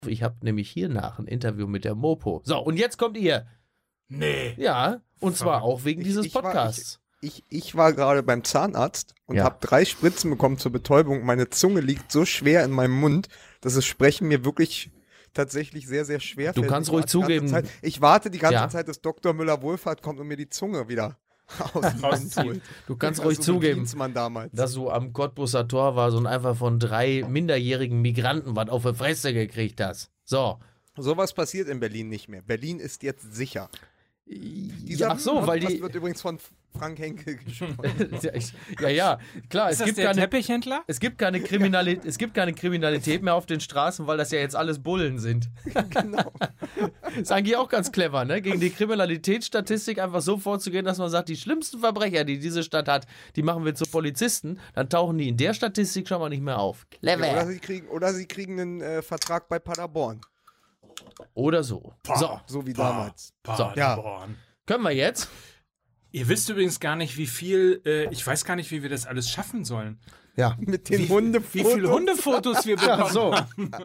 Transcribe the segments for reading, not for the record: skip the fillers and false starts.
Ich habe nämlich hiernach ein Interview mit der Mopo. So, und jetzt kommt ihr. Nee. Ja, und zwar auch wegen dieses Podcasts. Ich war gerade beim Zahnarzt und Ja. habe 3 Spritzen bekommen zur Betäubung. Meine Zunge liegt so schwer in meinem Mund, dass das Sprechen mir wirklich tatsächlich sehr, sehr schwer Du fällt. kannst ruhig zugeben. Ich warte die ganze Ja. Zeit, dass Dr. Müller-Wohlfahrt kommt und mir die Zunge wieder aus dem Mund holt. Du kannst Also ruhig so zugeben, Man damals. dass du am Cottbuser Tor warst und einfach von 3 minderjährigen Migranten was auf die Fresse gekriegt hast. So. Sowas passiert in Berlin nicht mehr. Berlin ist jetzt sicher. Ach so, weil Das die... wird übrigens von Frank Henkel gesprochen. ja, klar, Ist das der Teppichhändler? es gibt keine Kriminalität mehr auf den Straßen, weil das ja jetzt alles Bullen sind. Genau. Ist eigentlich auch ganz clever, ne? Gegen die Kriminalitätsstatistik einfach so vorzugehen, dass man sagt, die schlimmsten Verbrecher, die diese Stadt hat, die machen wir zu Polizisten, dann tauchen die in der Statistik schon mal nicht mehr auf. Clever. Ja, oder sie kriegen einen Vertrag bei Paderborn. Oder so. So, So wie damals. Paderborn. können wir jetzt? Ihr wisst übrigens gar nicht, wie viel, ich weiß gar nicht, wie wir das alles schaffen sollen. Ja. Mit den Wie Hundefotos. viele Hundefotos wir bekommen Ach so.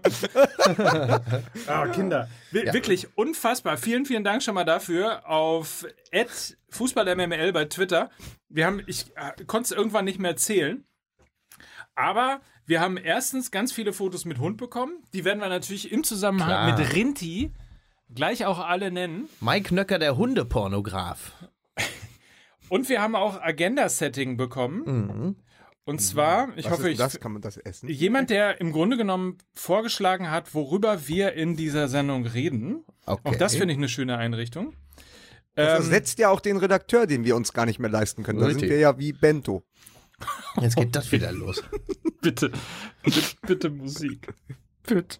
Kinder. Wirklich unfassbar. Vielen, vielen Dank schon mal dafür auf @fußballmml bei Twitter. Ich konnte es irgendwann nicht mehr zählen. Aber wir haben erstens ganz viele Fotos mit Hund bekommen. Die werden wir natürlich im Zusammenhang Klar. mit Rinti gleich auch alle nennen. Mike Nöcker, der Hundepornograf. Und wir haben auch Agenda-Setting bekommen. Und zwar, ich hoffe, Kann man das essen? jemand, der im Grunde genommen vorgeschlagen hat, worüber wir in dieser Sendung reden. Okay. Auch das finde ich eine schöne Einrichtung. Das ersetzt ja auch den Redakteur, den wir uns gar nicht mehr leisten können. Da sind Richtig. wir ja wie Bento. Jetzt geht das wieder los. Bitte Musik. Bitte.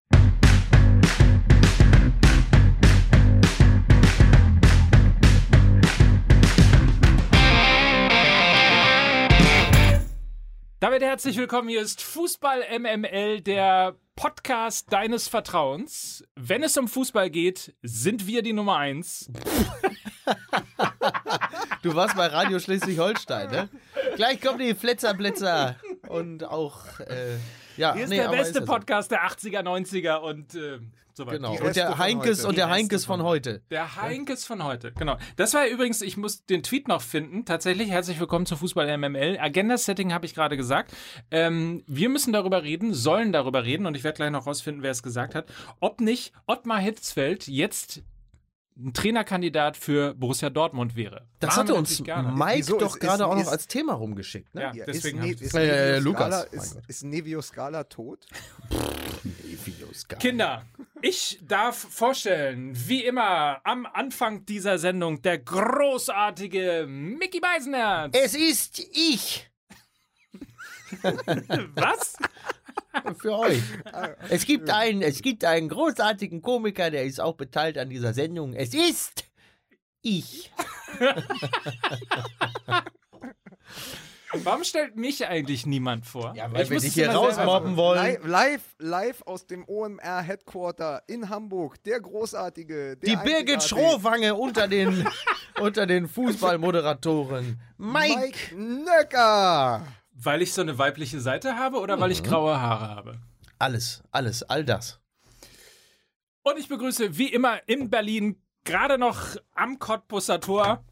Damit herzlich willkommen, hier ist Fußball MML, der Podcast deines Vertrauens. Wenn es um Fußball geht, sind wir die Nummer 1. Du warst bei Radio Schleswig-Holstein, ne? Gleich kommen die Fletzer und auch, ja. Hier ist nee, der aber beste ist ja so. Podcast der 80er, 90er und so weiter. Genau. Die Und Reste der von Heinkes heute. und der Die Heinkes Reste von von heute. Der Heinkes von heute, genau. Das war übrigens, ich muss den Tweet noch finden. Tatsächlich, herzlich willkommen zu Fußball MML. Agenda-Setting habe ich gerade gesagt. Wir müssen darüber reden, sollen darüber reden und ich werde gleich noch rausfinden, wer es gesagt hat, ob nicht Ottmar Hitzfeld jetzt ein Trainerkandidat für Borussia Dortmund wäre. Das Machen hatte wir uns natürlich gerne. Mike Wieso? doch Ist- gerade ist- auch noch ist- als Thema rumgeschickt, ne? Ja, Ja, deswegen ist, hab ne, ich ist, Nevio Lukas. Scala- mein Gott. Ist Nevio Scala tot? Kinder, ich darf vorstellen, wie immer am Anfang dieser Sendung der großartige Micky Beisenherz. Es ist ich Was? für euch. Es gibt einen großartigen Komiker, der ist auch beteiligt an dieser Sendung. Es ist ich. Warum stellt mich eigentlich niemand vor? Ja, weil Ich wir muss dich es hier immer selber rausmobben wollen. Live aus dem OMR Headquarter in Hamburg. Der großartige. Der Die Birgit einzigartige Schrohwange unter den Fußballmoderatoren. Mike. Nöcker. Weil ich so eine weibliche Seite habe oder weil ich graue Haare habe? All das. Und ich begrüße wie immer in Berlin, gerade noch am Cottbuser Tor,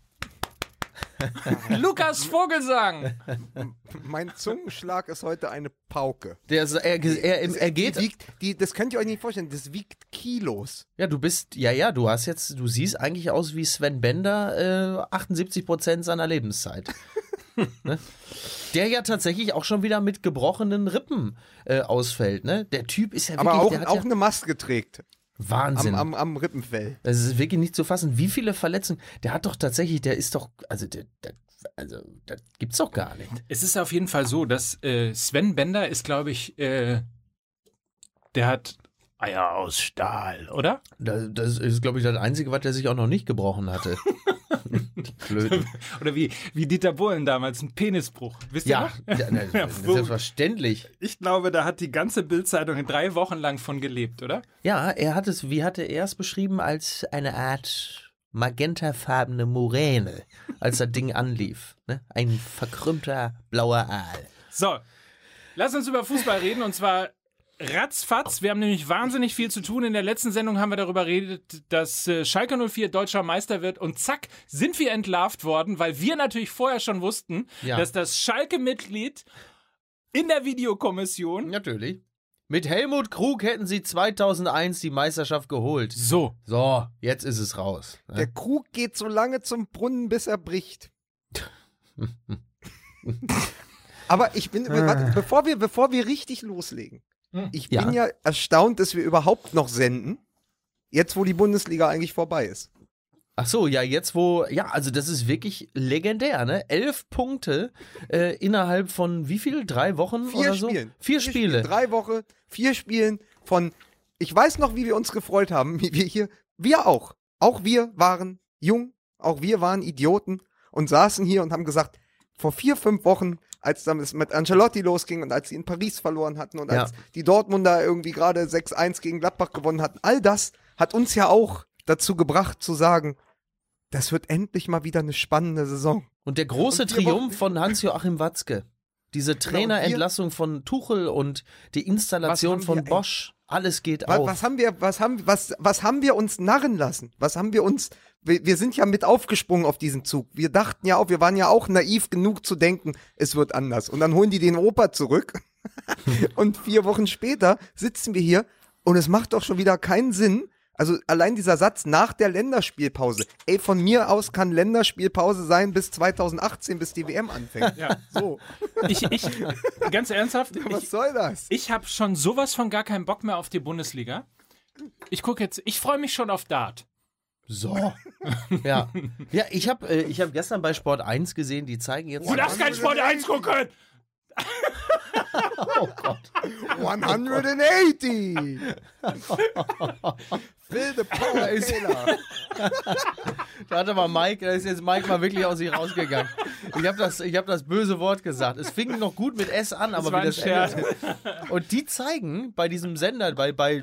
Lukas Vogelsang. Mein Zungenschlag ist heute eine Pauke. Er geht. Das könnt ihr euch nicht vorstellen. Das wiegt Kilos. Ja, du siehst eigentlich aus wie Sven Bender 78% seiner Lebenszeit. Ne? Der ja tatsächlich auch schon wieder mit gebrochenen Rippen ausfällt. Ne? Der Typ ist ja wirklich, Aber der hat auch ja eine Maske trägt. Wahnsinn. Am Rippenfell. Das ist wirklich nicht zu fassen. Wie viele Verletzungen? Der hat doch tatsächlich, der ist doch, das gibt's doch gar nicht. Es ist auf jeden Fall so, dass Sven Bender ist, glaube ich, der hat Eier aus Stahl, oder? Das ist, glaube ich, das Einzige, was der sich auch noch nicht gebrochen hatte. Blöd. Oder wie Dieter Bohlen damals, ein Penisbruch. Wisst ihr Ja, noch? selbstverständlich. Ich glaube, da hat die ganze Bild-Zeitung 3 Wochen lang von gelebt, oder? Ja, wie hatte er es beschrieben, als eine Art magentafarbene Moräne, als das Ding anlief. Ne? Ein verkrümmter blauer Aal. So, lass uns über Fußball reden und zwar ratzfatz. Wir haben nämlich wahnsinnig viel zu tun. In der letzten Sendung haben wir darüber geredet, dass Schalke 04 deutscher Meister wird. Und zack, sind wir entlarvt worden, weil wir natürlich vorher schon wussten, dass das Schalke-Mitglied in der Videokommission... Natürlich. Mit Helmut Krug hätten sie 2001 die Meisterschaft geholt. So, jetzt ist es raus. Der Krug geht so lange zum Brunnen, bis er bricht. Aber ich bin, warte, bevor wir richtig loslegen, ich bin ja erstaunt, dass wir überhaupt noch senden, jetzt wo die Bundesliga eigentlich vorbei ist. Ach so, ja, jetzt also das ist wirklich legendär, ne? 11 Punkte innerhalb von wie viel? 3 Wochen oder so? Spielen. 4 Spiele. 3 Wochen, 4 Spielen von, ich weiß noch, wie wir uns gefreut haben, wie wir auch. Auch wir waren jung, auch wir waren Idioten und saßen hier und haben gesagt, vor 4, 5 Wochen, als dann es mit Ancelotti losging und als sie in Paris verloren hatten und als die Dortmunder irgendwie gerade 6-1 gegen Gladbach gewonnen hatten, all das hat uns ja auch dazu gebracht zu sagen, das wird endlich mal wieder eine spannende Saison. Und der große Triumph von Hans-Joachim Watzke. Diese Trainerentlassung von Tuchel und die Installation von Bosch. Alles geht auf. Was haben wir uns narren lassen? Wir sind ja mit aufgesprungen auf diesen Zug. Wir dachten ja auch, wir waren ja auch naiv genug zu denken, es wird anders. Und dann holen die den Opa zurück. Und 4 Wochen später sitzen wir hier und es macht doch schon wieder keinen Sinn. Also allein dieser Satz nach der Länderspielpause. Ey, von mir aus kann Länderspielpause sein bis 2018, bis die WM anfängt. Ja. So. Ich ganz ernsthaft, Was soll das? ich habe schon sowas von gar keinen Bock mehr auf die Bundesliga. Ich freue mich schon auf Dart. So. Ja, ich hab gestern bei Sport 1 gesehen, die zeigen jetzt... Du darfst kein Sport 1 gucken! Oh Gott. 180! Phil the Power Taylor. Da hat aber Mike, da ist jetzt Mike mal wirklich aus sich rausgegangen. Ich hab das böse Wort gesagt. Es fing noch gut mit S an, aber war wie das ein Scherz. endete. Und die zeigen bei diesem Sender,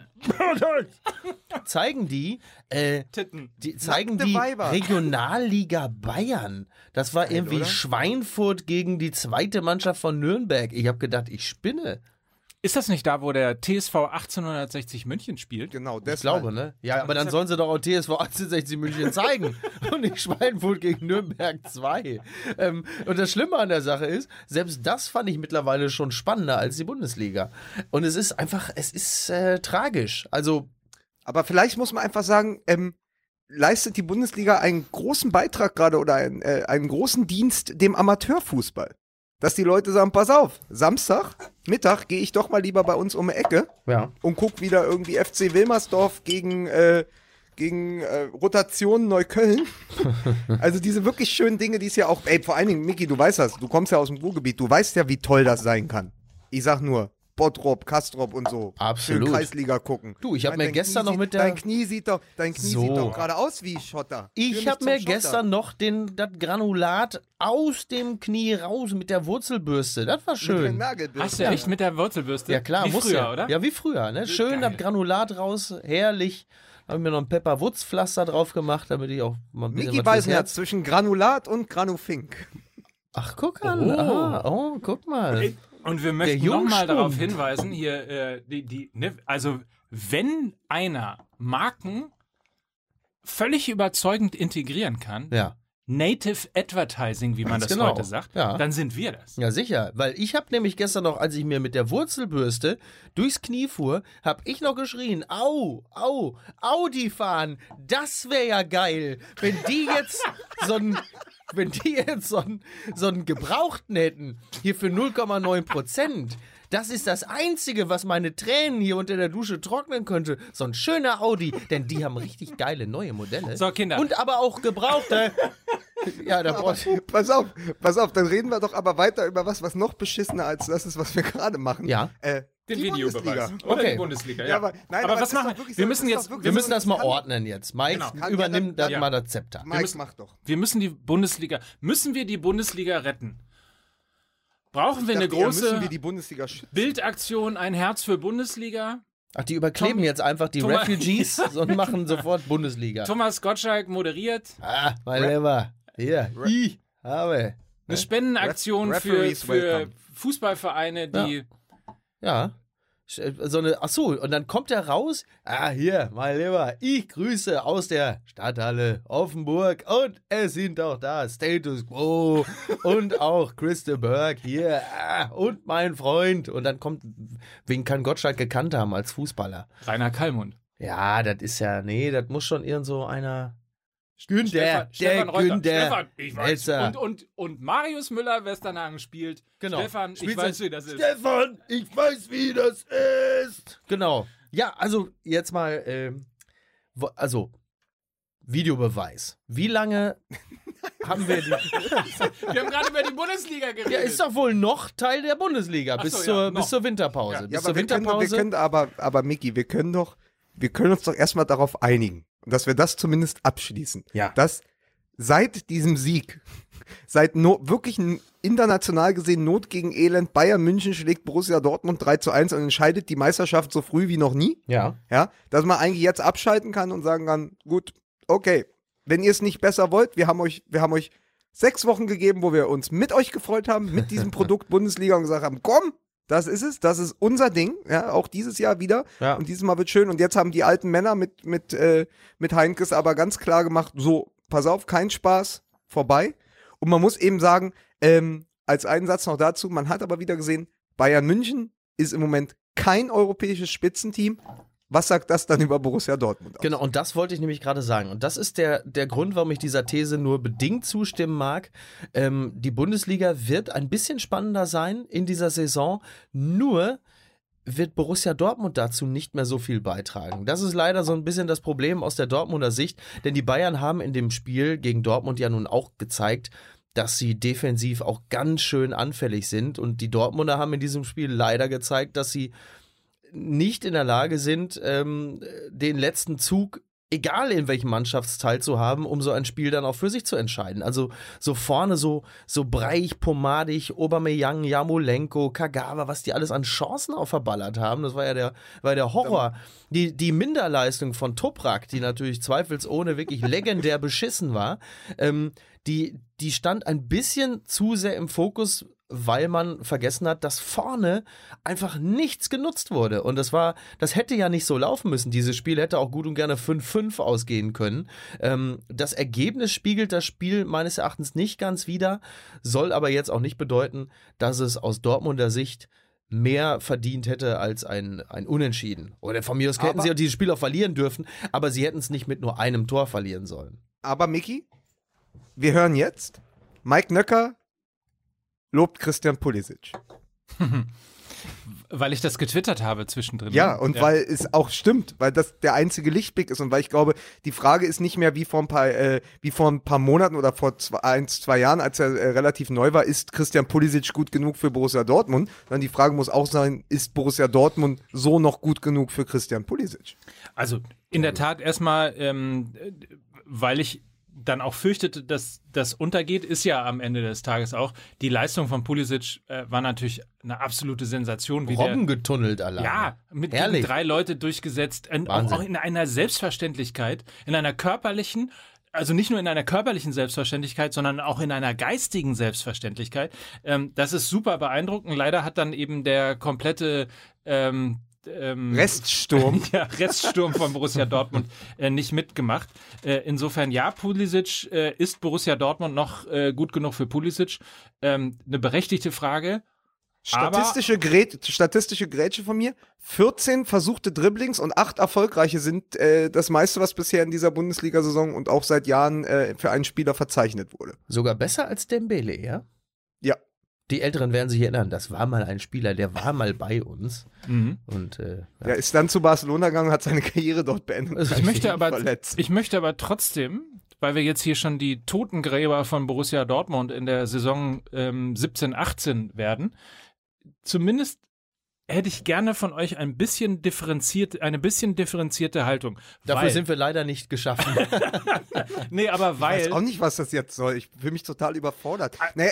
zeigen die Titten. zeigen Nackte die Weiber. Regionalliga Bayern. Das war irgendwie oder? Schweinfurt gegen die zweite Mannschaft von Nürnberg. Ich habe gedacht, ich spinne. Ist das nicht da, wo der TSV 1860 München spielt? Genau, Ich glaube, ne? Ja, aber dann sollen sie doch auch TSV 1860 München zeigen und nicht Schweinfurt gegen Nürnberg 2. Und das Schlimme an der Sache ist, selbst das fand ich mittlerweile schon spannender als die Bundesliga. Und es ist tragisch. Also, Aber vielleicht muss man einfach sagen, leistet die Bundesliga einen großen Beitrag gerade oder einen großen Dienst dem Amateurfußball. Dass die Leute sagen, pass auf, Samstag, Mittag gehe ich doch mal lieber bei uns um die Ecke und guck wieder irgendwie FC Wilmersdorf gegen Rotation Neukölln. Also diese wirklich schönen Dinge, die es ja auch, vor allen Dingen, Miki, du weißt das, du kommst ja aus dem Ruhrgebiet, du weißt ja, wie toll das sein kann. Ich sag nur, Bottrop, Kastrop und so. Absolut. Schön Kreisliga gucken. Du, ich habe mir dein gestern Knie noch mit sieht- der... Dein Knie sieht doch gerade aus wie Schotter. Führ Ich mich habe zum mir Schotter. gestern noch das Granulat aus dem Knie raus mit der Wurzelbürste. Das war Mit der schön. Nagelbürste. Hast du echt mit der Wurzelbürste? Ja klar, wie muss früher, ja. oder? Ja, wie früher, ne? Schön Geil. das Granulat raus, herrlich. Habe mir noch ein Pepper-Wutz-Pflaster drauf gemacht, damit ich auch mal ein bisschen Miki was fürs Beisenherz Herz... zwischen Granulat und Granufink. Ach, guck an. Guck mal. Und wir möchten Der nochmal Jungspund. darauf hinweisen, hier, also wenn einer Marken völlig überzeugend integrieren kann, Ja. Native Advertising, wie man Ganz das genau. heute sagt, Ja. dann sind wir das. Ja, sicher. Weil ich habe nämlich gestern noch, als ich mir mit der Wurzelbürste durchs Knie fuhr, habe ich noch geschrien, au, au, Audi fahren, das wäre ja geil. Wenn die jetzt so einen Gebrauchten hätten, hier für 0,9%. Das ist das Einzige, was meine Tränen hier unter der Dusche trocknen könnte. So ein schöner Audi, denn die haben richtig geile neue Modelle. So, Kinder. Und aber auch gebrauchte. Ja, da brauchst du... Pass auf, dann reden wir doch aber weiter über was noch beschissener als das ist, was wir gerade machen. Ja. Den die Videobeweis. Bundesliga. Oder Okay. die Bundesliga, ja. Ja, aber was das ist machen doch wirklich wir? so- Müssen das ist jetzt, doch wirklich Wir so- müssen das mal kann- ordnen jetzt. Mike, Genau. übernimm das ja. mal das Zepter. Mike, mach doch. wir müssen die Bundesliga retten. Brauchen wir eine Dachte, große müssen wir die Bundesliga schützen. Bildaktion, ein Herz für Bundesliga? Ach, die überkleben Tom- jetzt einfach die Thomas- Refugees und machen sofort Bundesliga. Thomas Gottschalk moderiert Mein Lieber. Hier. Ich habe. eine Spendenaktion für Referees welcome. Fußballvereine, die Ja. Und dann kommt er raus, hier, mein Lieber, ich grüße aus der Stadthalle Offenburg und es sind auch da Status Quo und auch Chris de Burgh hier und mein Freund. Und dann kommt, wen kann Gottschalk gekannt haben als Fußballer? Rainer Kallmund. Ja, das ist ja, nee, das muss schon irgend so einer... Stefan Reuter. Günther. Stefan, ich weiß. Melzer. Und Marius Müller-Westernhagen spielt. Genau. Stefan, ich weiß, wie das ist. Stefan, ich weiß, wie das ist. Genau. Ja, also jetzt mal, Videobeweis. Wie lange haben wir die... Wir haben gerade über die Bundesliga geredet. Ja, ist doch wohl noch Teil der Bundesliga Ach bis so, ja, zur Winterpause. Ja. Bis aber zur wir können aber Micky, wir können uns doch erstmal darauf einigen, dass wir das zumindest abschließen. Ja. Dass seit diesem Sieg, wirklich ein international gesehen Not gegen Elend, Bayern München schlägt Borussia Dortmund 3:1 und entscheidet die Meisterschaft so früh wie noch nie. Ja. Ja, dass man eigentlich jetzt abschalten kann und sagen kann, gut, okay, wenn ihr es nicht besser wollt, wir haben euch 6 Wochen gegeben, wo wir uns mit euch gefreut haben, mit diesem Produkt Bundesliga und gesagt haben, komm, das ist es, das ist unser Ding, ja, auch dieses Jahr wieder. Ja. Und dieses Mal wird schön. Und jetzt haben die alten Männer mit Heinkes aber ganz klar gemacht, so, pass auf, kein Spaß, vorbei. Und man muss eben sagen, als einen Satz noch dazu, man hat aber wieder gesehen, Bayern München ist im Moment kein europäisches Spitzenteam. Was sagt das dann über Borussia Dortmund aus? Genau, und das wollte ich nämlich gerade sagen. Und das ist der Grund, warum ich dieser These nur bedingt zustimmen mag. Die Bundesliga wird ein bisschen spannender sein in dieser Saison, nur wird Borussia Dortmund dazu nicht mehr so viel beitragen. Das ist leider so ein bisschen das Problem aus der Dortmunder Sicht, denn die Bayern haben in dem Spiel gegen Dortmund ja nun auch gezeigt, dass sie defensiv auch ganz schön anfällig sind. Und die Dortmunder haben in diesem Spiel leider gezeigt, dass sie nicht in der Lage sind, den letzten Zug, egal in welchem Mannschaftsteil zu haben, um so ein Spiel dann auch für sich zu entscheiden. Also so vorne so breich, pomadig, Aubameyang, Yarmolenko, Kagawa, was die alles an Chancen auch verballert haben, das war ja der Horror. Die Minderleistung von Toprak, die natürlich zweifelsohne wirklich legendär beschissen war, die stand ein bisschen zu sehr im Fokus, weil man vergessen hat, dass vorne einfach nichts genutzt wurde. Und das hätte ja nicht so laufen müssen. Dieses Spiel hätte auch gut und gerne 5-5 ausgehen können. Das Ergebnis spiegelt das Spiel meines Erachtens nicht ganz wider, soll aber jetzt auch nicht bedeuten, dass es aus Dortmunder Sicht mehr verdient hätte als ein Unentschieden. Oder von mir aus hätten sie dieses Spiel auch verlieren dürfen, aber sie hätten es nicht mit nur einem Tor verlieren sollen. Aber Micky, wir hören jetzt, Mike Nöcker lobt Christian Pulisic. Weil ich das getwittert habe zwischendrin. Ja, und weil es auch stimmt, weil das der einzige Lichtblick ist und weil ich glaube, die Frage ist nicht mehr wie vor ein paar Monaten oder vor 2 Jahren, als er relativ neu war, ist Christian Pulisic gut genug für Borussia Dortmund, sondern die Frage muss auch sein, ist Borussia Dortmund so noch gut genug für Christian Pulisic? Also in der Tat erstmal, weil ich dann auch fürchtete, dass das untergeht, ist ja am Ende des Tages auch. Die Leistung von Pulisic war natürlich eine absolute Sensation. Robben getunnelt alleine. Ja, mit gegen 3 Leute durchgesetzt. Auch in einer Selbstverständlichkeit, in einer körperlichen, also nicht nur in einer körperlichen Selbstverständlichkeit, sondern auch in einer geistigen Selbstverständlichkeit. Das ist super beeindruckend. Leider hat dann eben der komplette Reststurm. Ja, Reststurm von Borussia Dortmund nicht mitgemacht. Insofern, ja, Pulisic ist Borussia Dortmund noch gut genug für Pulisic? Eine berechtigte Frage. Statistische Grätsche von mir. 14 versuchte Dribblings und 8 erfolgreiche sind das meiste, was bisher in dieser Bundesliga-Saison und auch seit Jahren für einen Spieler verzeichnet wurde. Sogar besser als Dembele, ja? Ja. Die Älteren werden sich erinnern, das war mal ein Spieler, der war mal bei uns. Mhm. Und er ist dann zu Barcelona gegangen und hat seine Karriere dort beendet. Ich möchte aber trotzdem, weil wir jetzt hier schon die Totengräber von Borussia Dortmund in der Saison 17/18 werden, zumindest hätte ich gerne von euch eine bisschen differenzierte Haltung. Dafür sind wir leider nicht geschaffen. Nee, aber weil... Ich weiß auch nicht, was das jetzt soll. Ich fühle mich total überfordert. Naja,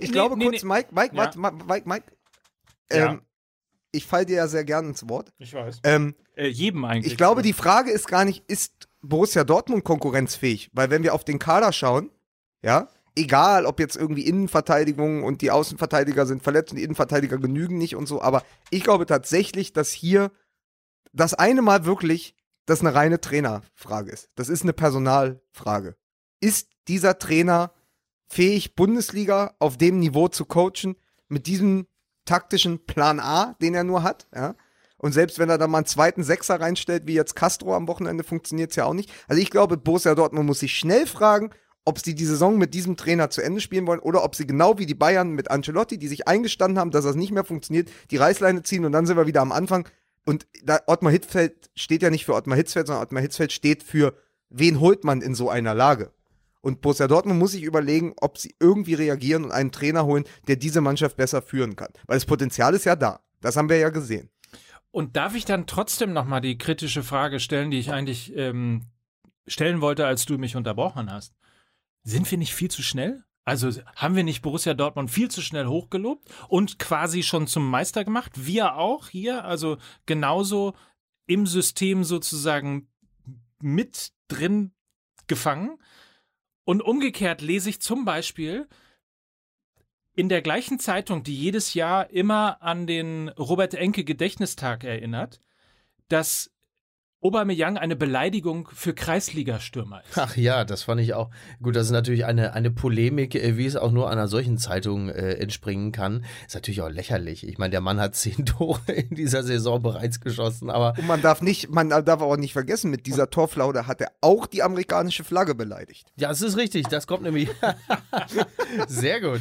Mike, ich falle dir ja sehr gern ins Wort. Ich weiß. Jedem eigentlich. Ich glaube, die Frage ist gar nicht, ist Borussia Dortmund konkurrenzfähig? Weil wenn wir auf den Kader schauen, ja, egal, ob jetzt irgendwie Innenverteidigung und die Außenverteidiger sind verletzt und die Innenverteidiger genügen nicht und so, aber ich glaube tatsächlich, dass hier das eine Mal wirklich das eine reine Trainerfrage ist. Das ist eine Personalfrage. Ist dieser Trainer fähig, Bundesliga auf dem Niveau zu coachen, mit diesem taktischen Plan A, den er nur hat, ja? Und selbst wenn er da mal einen zweiten Sechser reinstellt, wie jetzt Castro am Wochenende, funktioniert es ja auch nicht. Also ich glaube, Borussia Dortmund muss sich schnell fragen, ob sie die Saison mit diesem Trainer zu Ende spielen wollen oder ob sie genau wie die Bayern mit Ancelotti, die sich eingestanden haben, dass das nicht mehr funktioniert, die Reißleine ziehen und dann sind wir wieder am Anfang. Und da Ottmar Hitzfeld steht ja nicht für Ottmar Hitzfeld, sondern Ottmar Hitzfeld steht für, wen holt man in so einer Lage? Und Borussia Dortmund muss sich überlegen, ob sie irgendwie reagieren und einen Trainer holen, der diese Mannschaft besser führen kann. Weil das Potenzial ist ja da. Das haben wir ja gesehen. Und darf ich dann trotzdem nochmal die kritische Frage stellen, die ich eigentlich stellen wollte, als du mich unterbrochen hast? Sind wir nicht viel zu schnell? Also haben wir nicht Borussia Dortmund viel zu schnell hochgelobt und quasi schon zum Meister gemacht? Wir auch hier, also genauso im System sozusagen mit drin gefangen. Und umgekehrt lese ich zum Beispiel in der gleichen Zeitung, die jedes Jahr immer an den Robert-Enke-Gedächtnistag erinnert, dass Aubameyang eine Beleidigung für Kreisligastürmer ist. Ach ja, das fand ich auch. Gut, das ist natürlich eine Polemik, wie es auch nur einer solchen Zeitung entspringen kann. Ist natürlich auch lächerlich. Ich meine, der Mann hat 10 Tore in dieser Saison bereits geschossen, aber. Und man darf auch nicht vergessen, mit dieser Torflaude hat er auch die amerikanische Flagge beleidigt. Ja, es ist richtig. Das kommt nämlich. Sehr gut.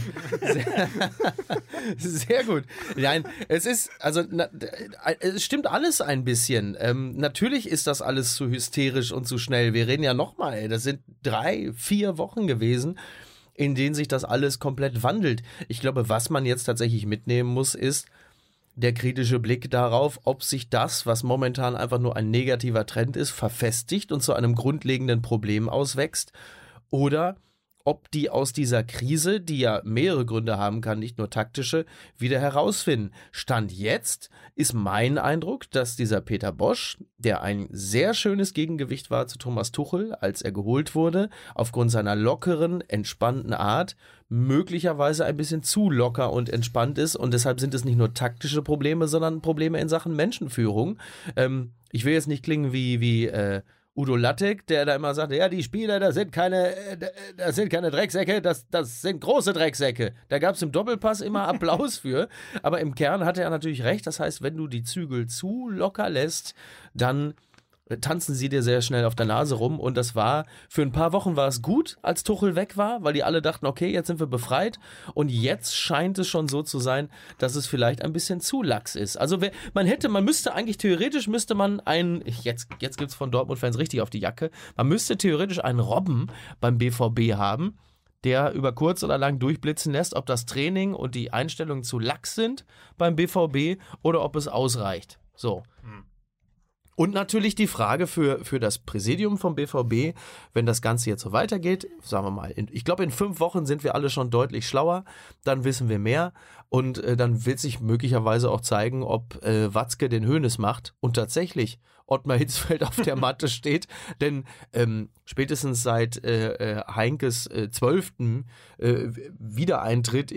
Sehr gut. Nein, es ist, also, es stimmt alles ein bisschen. Natürlich ist das alles zu hysterisch und zu schnell. Wir reden ja nochmal, das sind 3-4 Wochen gewesen, in denen sich das alles komplett wandelt. Ich glaube, was man jetzt tatsächlich mitnehmen muss, ist der kritische Blick darauf, ob sich das, was momentan einfach nur ein negativer Trend ist, verfestigt und zu einem grundlegenden Problem auswächst, oder ob die aus dieser Krise, die ja mehrere Gründe haben kann, nicht nur taktische, wieder herausfinden. Stand jetzt ist mein Eindruck, dass dieser Peter Bosz, der ein sehr schönes Gegengewicht war zu Thomas Tuchel, als er geholt wurde, aufgrund seiner lockeren, entspannten Art, möglicherweise ein bisschen zu locker und entspannt ist, und deshalb sind es nicht nur taktische Probleme, sondern Probleme in Sachen Menschenführung. Ich will jetzt nicht klingen wie Udo Lattek, der da immer sagt, ja, die Spieler, das sind keine Drecksäcke, das sind große Drecksäcke. Da gab es im Doppelpass immer Applaus für, aber im Kern hatte er natürlich recht. Das heißt, wenn du die Zügel zu locker lässt, dann tanzen sie dir sehr schnell auf der Nase rum, und das war, für ein paar Wochen war es gut, als Tuchel weg war, weil die alle dachten, okay, jetzt sind wir befreit, und jetzt scheint es schon so zu sein, dass es vielleicht ein bisschen zu lax ist. Also theoretisch müsste man jetzt gibt's von Dortmund-Fans richtig auf die Jacke, man müsste theoretisch einen Robben beim BVB haben, der über kurz oder lang durchblitzen lässt, ob das Training und die Einstellungen zu lax sind beim BVB oder ob es ausreicht. So. Und natürlich die Frage für das Präsidium vom BVB, wenn das Ganze jetzt so weitergeht, sagen wir mal, ich glaube, in 5 Wochen sind wir alle schon deutlich schlauer, dann wissen wir mehr, und dann wird sich möglicherweise auch zeigen, ob Watzke den Hoeneß macht und tatsächlich Ottmar Hitzfeld auf der Matte steht, denn spätestens seit Heinkes 12. Wiedereintritt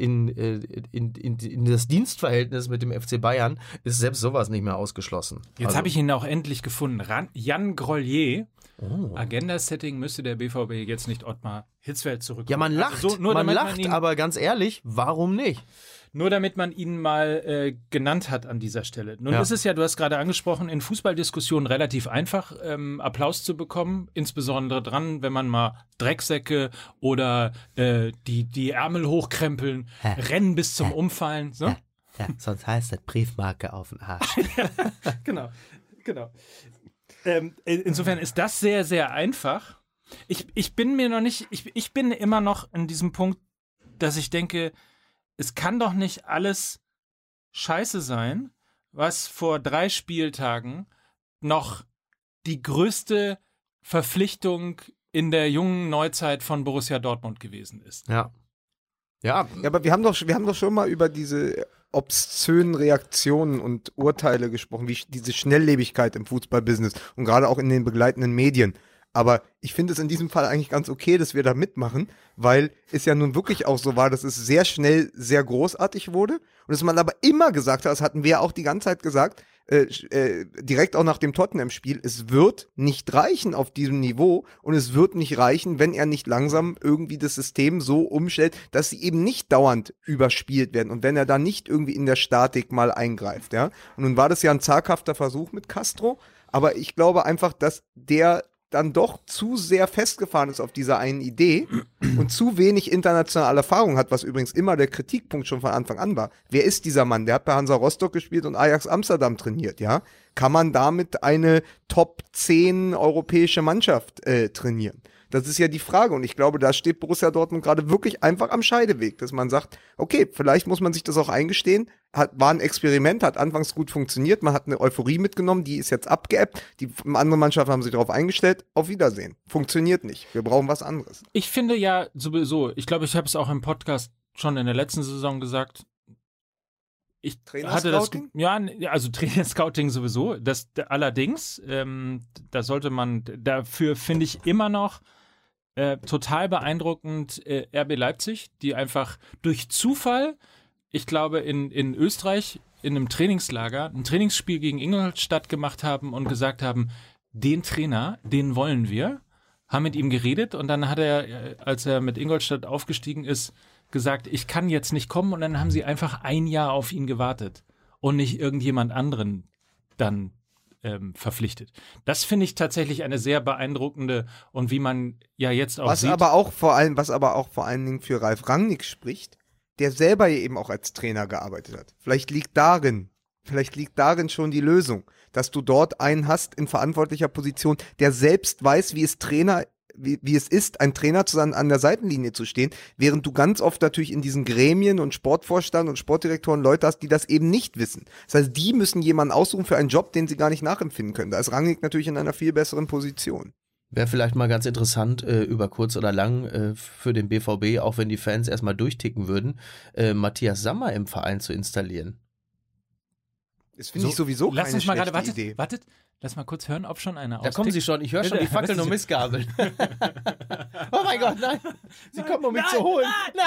in das Dienstverhältnis mit dem FC Bayern ist selbst sowas nicht mehr ausgeschlossen. Jetzt habe ich ihn auch endlich gefunden. Jan Grollier. Agenda-Setting müsste der BVB jetzt nicht Ottmar Hitzfeld zurückholen. Ja, man lacht, aber ganz ehrlich, warum nicht? Nur damit man ihn mal genannt hat an dieser Stelle. Nun ist es ja, du hast gerade angesprochen, in Fußballdiskussionen relativ einfach, Applaus zu bekommen. Insbesondere dran, wenn man mal Drecksäcke oder die Ärmel hochkrempeln, rennen bis zum Umfallen. So? Ja, sonst heißt das Briefmarke auf den Arsch. Genau. Insofern ist das sehr, sehr einfach. Ich bin immer noch in diesem Punkt, dass ich denke, es kann doch nicht alles scheiße sein, was vor 3 Spieltagen noch die größte Verpflichtung in der jungen Neuzeit von Borussia Dortmund gewesen ist. Ja, aber wir haben doch schon mal über diese obszönen Reaktionen und Urteile gesprochen, wie diese Schnelllebigkeit im Fußballbusiness und gerade auch in den begleitenden Medien. Aber ich finde es in diesem Fall eigentlich ganz okay, dass wir da mitmachen, weil es ja nun wirklich auch so war, dass es sehr schnell sehr großartig wurde und dass man aber immer gesagt hat, das hatten wir ja auch die ganze Zeit gesagt, direkt auch nach dem Tottenham-Spiel, es wird nicht reichen auf diesem Niveau und es wird nicht reichen, wenn er nicht langsam irgendwie das System so umstellt, dass sie eben nicht dauernd überspielt werden und wenn er da nicht irgendwie in der Statik mal eingreift, ja. Und nun war das ja ein zaghafter Versuch mit Castro, aber ich glaube einfach, dass der dann doch zu sehr festgefahren ist auf dieser einen Idee und zu wenig internationale Erfahrung hat, was übrigens immer der Kritikpunkt schon von Anfang an war. Wer ist dieser Mann? Der hat bei Hansa Rostock gespielt und Ajax Amsterdam trainiert, ja? Kann man damit eine Top 10 europäische Mannschaft trainieren? Das ist ja die Frage und ich glaube, da steht Borussia Dortmund gerade wirklich einfach am Scheideweg, dass man sagt, okay, vielleicht muss man sich das auch eingestehen, war ein Experiment, hat anfangs gut funktioniert, man hat eine Euphorie mitgenommen, die ist jetzt abgeebbt, die andere Mannschaften haben sich darauf eingestellt, auf Wiedersehen. Funktioniert nicht, wir brauchen was anderes. Ich finde ja sowieso, ich glaube, ich habe es auch im Podcast schon in der letzten Saison gesagt, ich hatte das, ja, also Trainer-Scouting sowieso, allerdings, da sollte man, dafür finde ich immer noch total beeindruckend RB Leipzig, die einfach durch Zufall, ich glaube in Österreich in einem Trainingslager ein Trainingsspiel gegen Ingolstadt gemacht haben und gesagt haben, den Trainer, den wollen wir, haben mit ihm geredet und dann hat er, als er mit Ingolstadt aufgestiegen ist, gesagt, ich kann jetzt nicht kommen und dann haben sie einfach ein Jahr auf ihn gewartet und nicht irgendjemand anderen dann verpflichtet. Das finde ich tatsächlich eine sehr beeindruckende und wie man ja jetzt auch sieht. Was aber auch vor allen Dingen für Ralf Rangnick spricht, der selber ja eben auch als Trainer gearbeitet hat. Vielleicht liegt darin schon die Lösung, dass du dort einen hast in verantwortlicher Position, der selbst weiß, wie es ist, ein Trainer an der Seitenlinie zu stehen, während du ganz oft natürlich in diesen Gremien und Sportvorstand und Sportdirektoren Leute hast, die das eben nicht wissen. Das heißt, die müssen jemanden aussuchen für einen Job, den sie gar nicht nachempfinden können. Da ist Rangnick natürlich in einer viel besseren Position. Wäre vielleicht mal ganz interessant, über kurz oder lang für den BVB, auch wenn die Fans erstmal durchticken würden, Matthias Sammer im Verein zu installieren. Das finde ich sowieso lass keine uns mal schlechte gerade, Idee. Wartet, lass mal kurz hören, ob schon einer Da kommen sie schon, ich höre schon die Fackeln und Missgabeln. Oh mein Gott, nein! Sie kommen, um mich zu holen!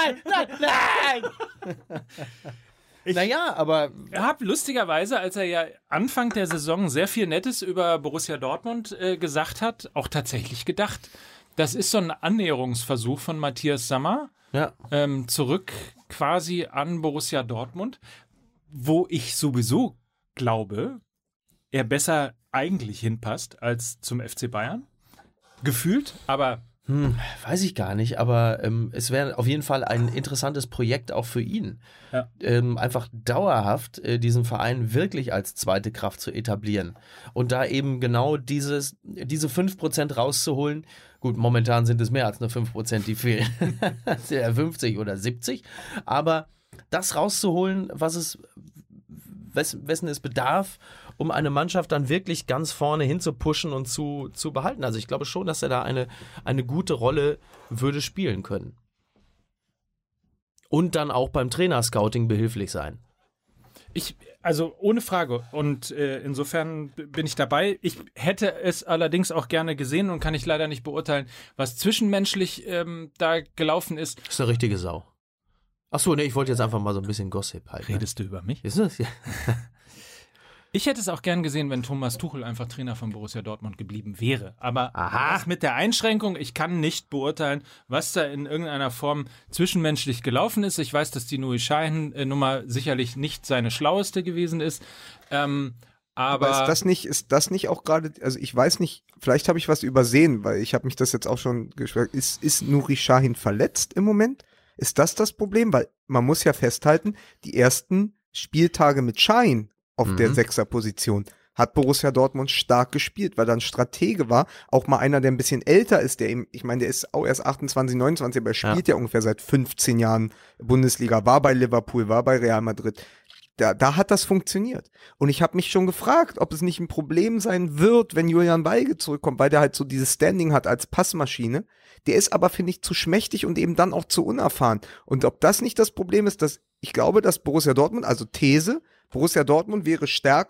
Nein! Naja, aber Ich habe lustigerweise, als er ja Anfang der Saison sehr viel Nettes über Borussia Dortmund gesagt hat, auch tatsächlich gedacht, das ist so ein Annäherungsversuch von Matthias Sammer zurück quasi an Borussia Dortmund, wo ich sowieso glaube, er besser eigentlich hinpasst als zum FC Bayern. Gefühlt, aber weiß ich gar nicht, aber es wäre auf jeden Fall ein interessantes Projekt auch für ihn. Ja. Einfach dauerhaft diesen Verein wirklich als zweite Kraft zu etablieren und da eben genau diese 5% rauszuholen. Gut, momentan sind es mehr als nur 5%, die fehlen. 50 oder 70. Aber das rauszuholen, wessen es bedarf, um eine Mannschaft dann wirklich ganz vorne hin zu pushen und zu behalten. Also ich glaube schon, dass er da eine gute Rolle würde spielen können. Und dann auch beim Trainerscouting behilflich sein. Also ohne Frage. Und insofern bin ich dabei. Ich hätte es allerdings auch gerne gesehen und kann ich leider nicht beurteilen, was zwischenmenschlich da gelaufen ist. Das ist eine richtige Sau. Achso, nee, ich wollte jetzt einfach mal so ein bisschen Gossip halten. Redest du über mich? Ist das? Ja. Ich hätte es auch gern gesehen, wenn Thomas Tuchel einfach Trainer von Borussia Dortmund geblieben wäre. Aber das mit der Einschränkung, ich kann nicht beurteilen, was da in irgendeiner Form zwischenmenschlich gelaufen ist. Ich weiß, dass die Nuri Sahin-Nummer sicherlich nicht seine schlaueste gewesen ist. Aber ist das nicht auch gerade, also ich weiß nicht, vielleicht habe ich was übersehen, weil ich habe mich das jetzt auch schon geschwärmt. Ist Nuri Sahin verletzt im Moment? Ist das Problem? Weil man muss ja festhalten, die ersten Spieltage mit Sahin auf der Sechserposition hat Borussia Dortmund stark gespielt, weil er ein Stratege war, auch mal einer, der ein bisschen älter ist, der ist auch erst 28, 29, aber er spielt ja ungefähr seit 15 Jahren Bundesliga, war bei Liverpool, war bei Real Madrid. Da hat das funktioniert. Und ich habe mich schon gefragt, ob es nicht ein Problem sein wird, wenn Julian Weige zurückkommt, weil der halt so dieses Standing hat als Passmaschine. Der ist aber, finde ich, zu schmächtig und eben dann auch zu unerfahren. Und ob das nicht das Problem ist, dass ich glaube, dass Borussia Dortmund, also These, Borussia Dortmund wäre stärker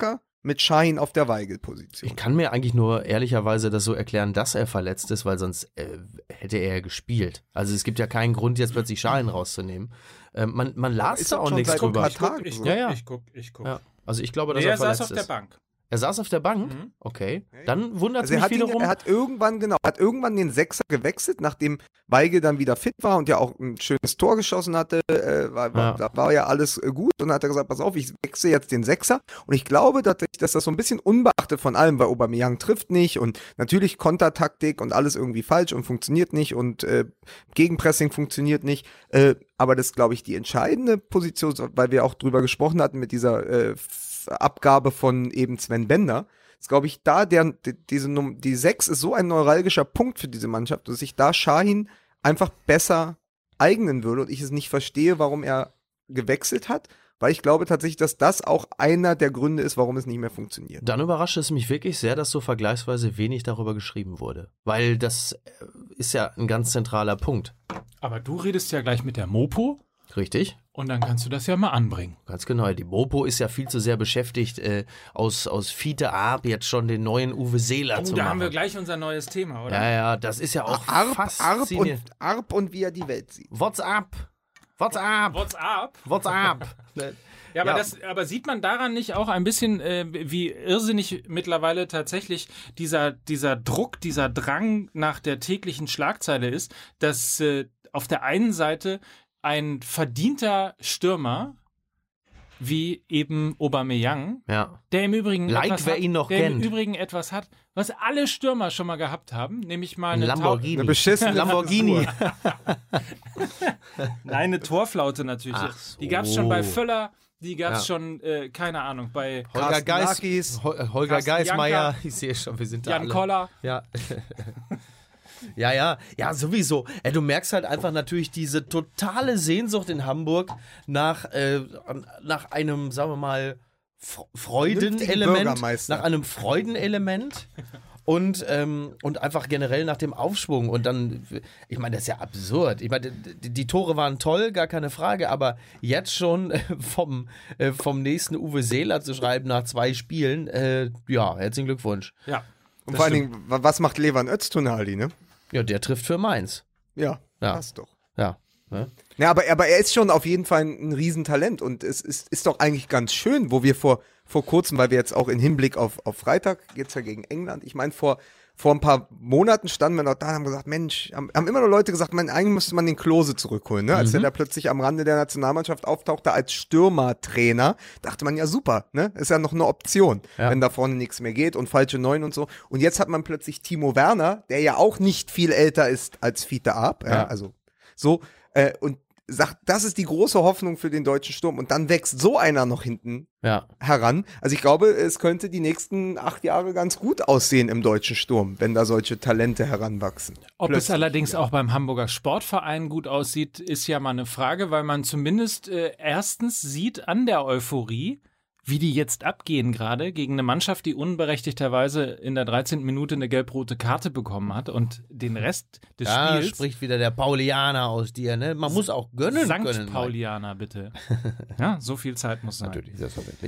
mit Schein auf der Weigel-Position. Ich kann mir eigentlich nur ehrlicherweise das so erklären, dass er verletzt ist, weil sonst hätte er ja gespielt. Also es gibt ja keinen Grund, jetzt plötzlich Schalen rauszunehmen. Man las da auch nichts drüber. Ich guck. Ja. Also ich glaube, dass Nee, er er saß verletzt auf der ist. Bank. Er saß auf der Bank? Okay. Dann wundert es Also mich wiederum. er hat irgendwann den Sechser gewechselt, nachdem Weigel dann wieder fit war und ja auch ein schönes Tor geschossen hatte. Da war ja alles gut und dann hat er gesagt, pass auf, ich wechsle jetzt den Sechser. Und ich glaube tatsächlich, dass das so ein bisschen unbeachtet von allem, weil Aubameyang trifft nicht und natürlich Kontertaktik und alles irgendwie falsch und funktioniert nicht und Gegenpressing funktioniert nicht. Aber das ist, glaube ich, die entscheidende Position, weil wir auch drüber gesprochen hatten mit dieser Abgabe von eben Sven Bender. Ist, glaube ich, da die 6 ist so ein neuralgischer Punkt für diese Mannschaft, dass sich da Şahin einfach besser eignen würde und ich es nicht verstehe, warum er gewechselt hat, weil ich glaube tatsächlich, dass das auch einer der Gründe ist, warum es nicht mehr funktioniert. Dann überrascht es mich wirklich sehr, dass so vergleichsweise wenig darüber geschrieben wurde. Weil das ist ja ein ganz zentraler Punkt. Aber du redest ja gleich mit der Mopo Richtig? und dann kannst du das ja mal anbringen. Ganz genau. Die Mopo ist ja viel zu sehr beschäftigt, aus Fiete Arp jetzt schon den neuen Uwe Seeler zu Da machen. haben wir gleich unser neues Thema, oder? Ja, das ist ja auch Arp und wie er die Welt sieht. WhatsApp. What's up? Ja, aber sieht man daran nicht auch ein bisschen, wie irrsinnig mittlerweile tatsächlich dieser Druck, dieser Drang nach der täglichen Schlagzeile ist, dass auf der einen Seite ein verdienter Stürmer wie eben Aubameyang, der im Übrigen etwas hat, was alle Stürmer schon mal gehabt haben, nämlich mal eine Lamborghini. Eine beschissene Lamborghini. Nein, eine Torflaute natürlich. Ach so. Die gab es schon bei Völler, die gab es schon, keine Ahnung, bei Holger Geismeier. Ich sehe schon, wir sind da Jan alle. Koller. Ja. Ja, sowieso. Du merkst halt einfach natürlich diese totale Sehnsucht in Hamburg nach einem, sagen wir mal, Freudenelement. Nach einem Freudenelement. Und einfach generell nach dem Aufschwung. Und dann, ich meine, das ist ja absurd. Ich meine, die Tore waren toll, gar keine Frage, aber jetzt schon vom nächsten Uwe Seeler zu schreiben nach 2 Spielen, herzlichen Glückwunsch. Ja. Und vor allen Dingen, was macht Levan Öztunali, ne? Ja, der trifft für Mainz. Ja, passt doch. Ja. Ja, aber er ist schon auf jeden Fall ein Riesentalent und es ist doch eigentlich ganz schön, wo wir vor kurzem, weil wir jetzt auch in Hinblick auf Freitag, geht's ja gegen England, ich meine, vor ein paar Monaten standen wir noch da und haben gesagt, Mensch, haben immer noch Leute gesagt, eigentlich müsste man den Klose zurückholen, ne? Als der da plötzlich am Rande der Nationalmannschaft auftauchte als Stürmertrainer, dachte man ja super, ne? Ist ja noch eine Option, wenn da vorne nichts mehr geht und falsche Neun und so. Und jetzt hat man plötzlich Timo Werner, der ja auch nicht viel älter ist als Fiete Arp, also so, und sagt, das ist die große Hoffnung für den deutschen Sturm. Und dann wächst so einer noch hinten heran. Also ich glaube, es könnte die nächsten 8 Jahre ganz gut aussehen im deutschen Sturm, wenn da solche Talente heranwachsen. Ob es allerdings auch beim Hamburger Sportverein gut aussieht, ist ja mal eine Frage, weil man zumindest erstens sieht an der Euphorie, wie die jetzt abgehen gerade gegen eine Mannschaft, die unberechtigterweise in der 13. Minute eine gelb-rote Karte bekommen hat und den Rest des Spiels... Da spricht wieder der Paulianer aus dir, ne? Man muss auch gönnen können. Sankt Paulianer, bitte. Ja, so viel Zeit muss sein. Natürlich, selbstverständlich.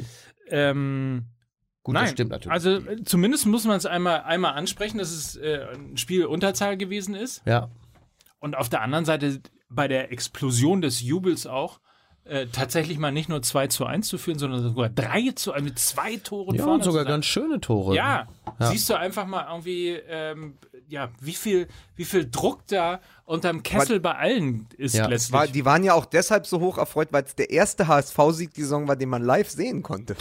Gut, das stimmt natürlich. Also zumindest muss man es einmal ansprechen, dass es ein Spiel Unterzahl gewesen ist. Ja. Und auf der anderen Seite bei der Explosion des Jubels auch tatsächlich mal nicht nur 2:1 zu führen, sondern sogar 3:1 mit 2 Toren vorne. Ja, sogar ganz schöne Tore. Ja, siehst du einfach mal irgendwie, wie viel Druck da unterm Kessel bei allen ist letztlich. Die waren ja auch deshalb so hoch erfreut, weil es der erste HSV-Sieg die Saison war, den man live sehen konnte.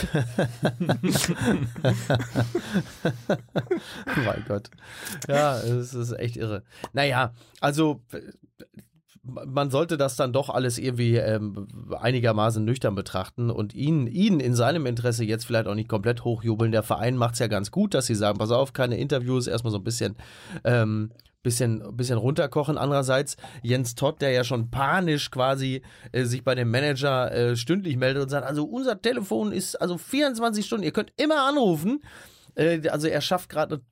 Mein Gott. Ja, es ist echt irre. Naja, also... Man sollte das dann doch alles irgendwie einigermaßen nüchtern betrachten und ihn in seinem Interesse jetzt vielleicht auch nicht komplett hochjubeln. Der Verein macht es ja ganz gut, dass sie sagen, pass auf, keine Interviews, erstmal so ein bisschen runterkochen. Andererseits Jens Todt, der ja schon panisch quasi sich bei dem Manager stündlich meldet und sagt, also unser Telefon ist also 24 Stunden, ihr könnt immer anrufen. Also er schafft gerade eine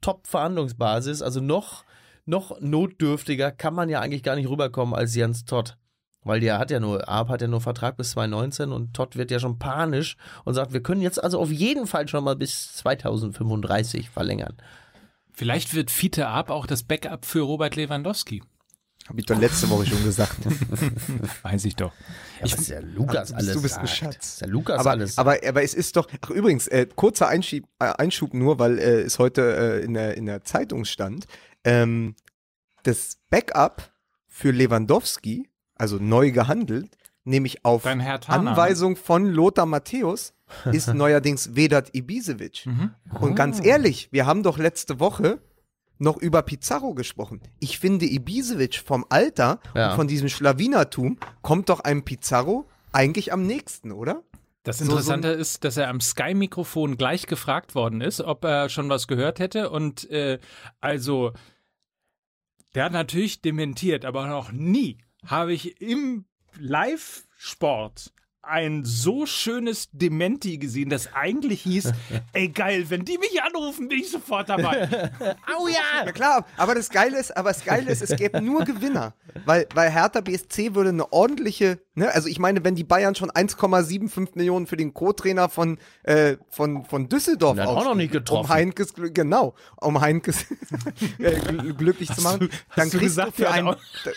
Top-Verhandlungsbasis, also noch notdürftiger kann man ja eigentlich gar nicht rüberkommen als Jens Todt. Weil Arp hat ja nur Vertrag bis 2019 und Todd wird ja schon panisch und sagt, wir können jetzt also auf jeden Fall schon mal bis 2035 verlängern. Vielleicht wird Fiete Arp auch das Backup für Robert Lewandowski. Habe ich doch letzte Woche schon gesagt. Weiß ich doch. Ja, was der Lukas alles Du bist ein sagt. Schatz. Was der Lukas alles Aber es ist doch, ach übrigens, kurzer Einschub nur, weil es heute in der Zeitung stand, das Backup für Lewandowski, also neu gehandelt, nämlich auf Beim Herr Tana, Anweisung von Lothar Matthäus, ist neuerdings Vedat Ibisevic. Und ganz ehrlich, wir haben doch letzte Woche noch über Pizarro gesprochen. Ich finde, Ibisevic vom Alter und von diesem Schlawinertum kommt doch einem Pizarro eigentlich am nächsten, oder? Das Interessante ist, dass er am Sky-Mikrofon gleich gefragt worden ist, ob er schon was gehört hätte. Und also, der hat natürlich dementiert, aber noch nie habe ich im Live-Sport ein so schönes Dementi gesehen, das eigentlich hieß, ey geil, wenn die mich anrufen, bin ich sofort dabei. Au ja! Ja klar, aber das Geile ist, es gäbe nur Gewinner, weil Hertha BSC würde eine ordentliche, ne, also ich meine, wenn die Bayern schon 1,75 Millionen für den Co-Trainer von Düsseldorf auch noch nicht getroffen. Um Heinkes glücklich zu machen, dann du kriegst du gesagt, für einen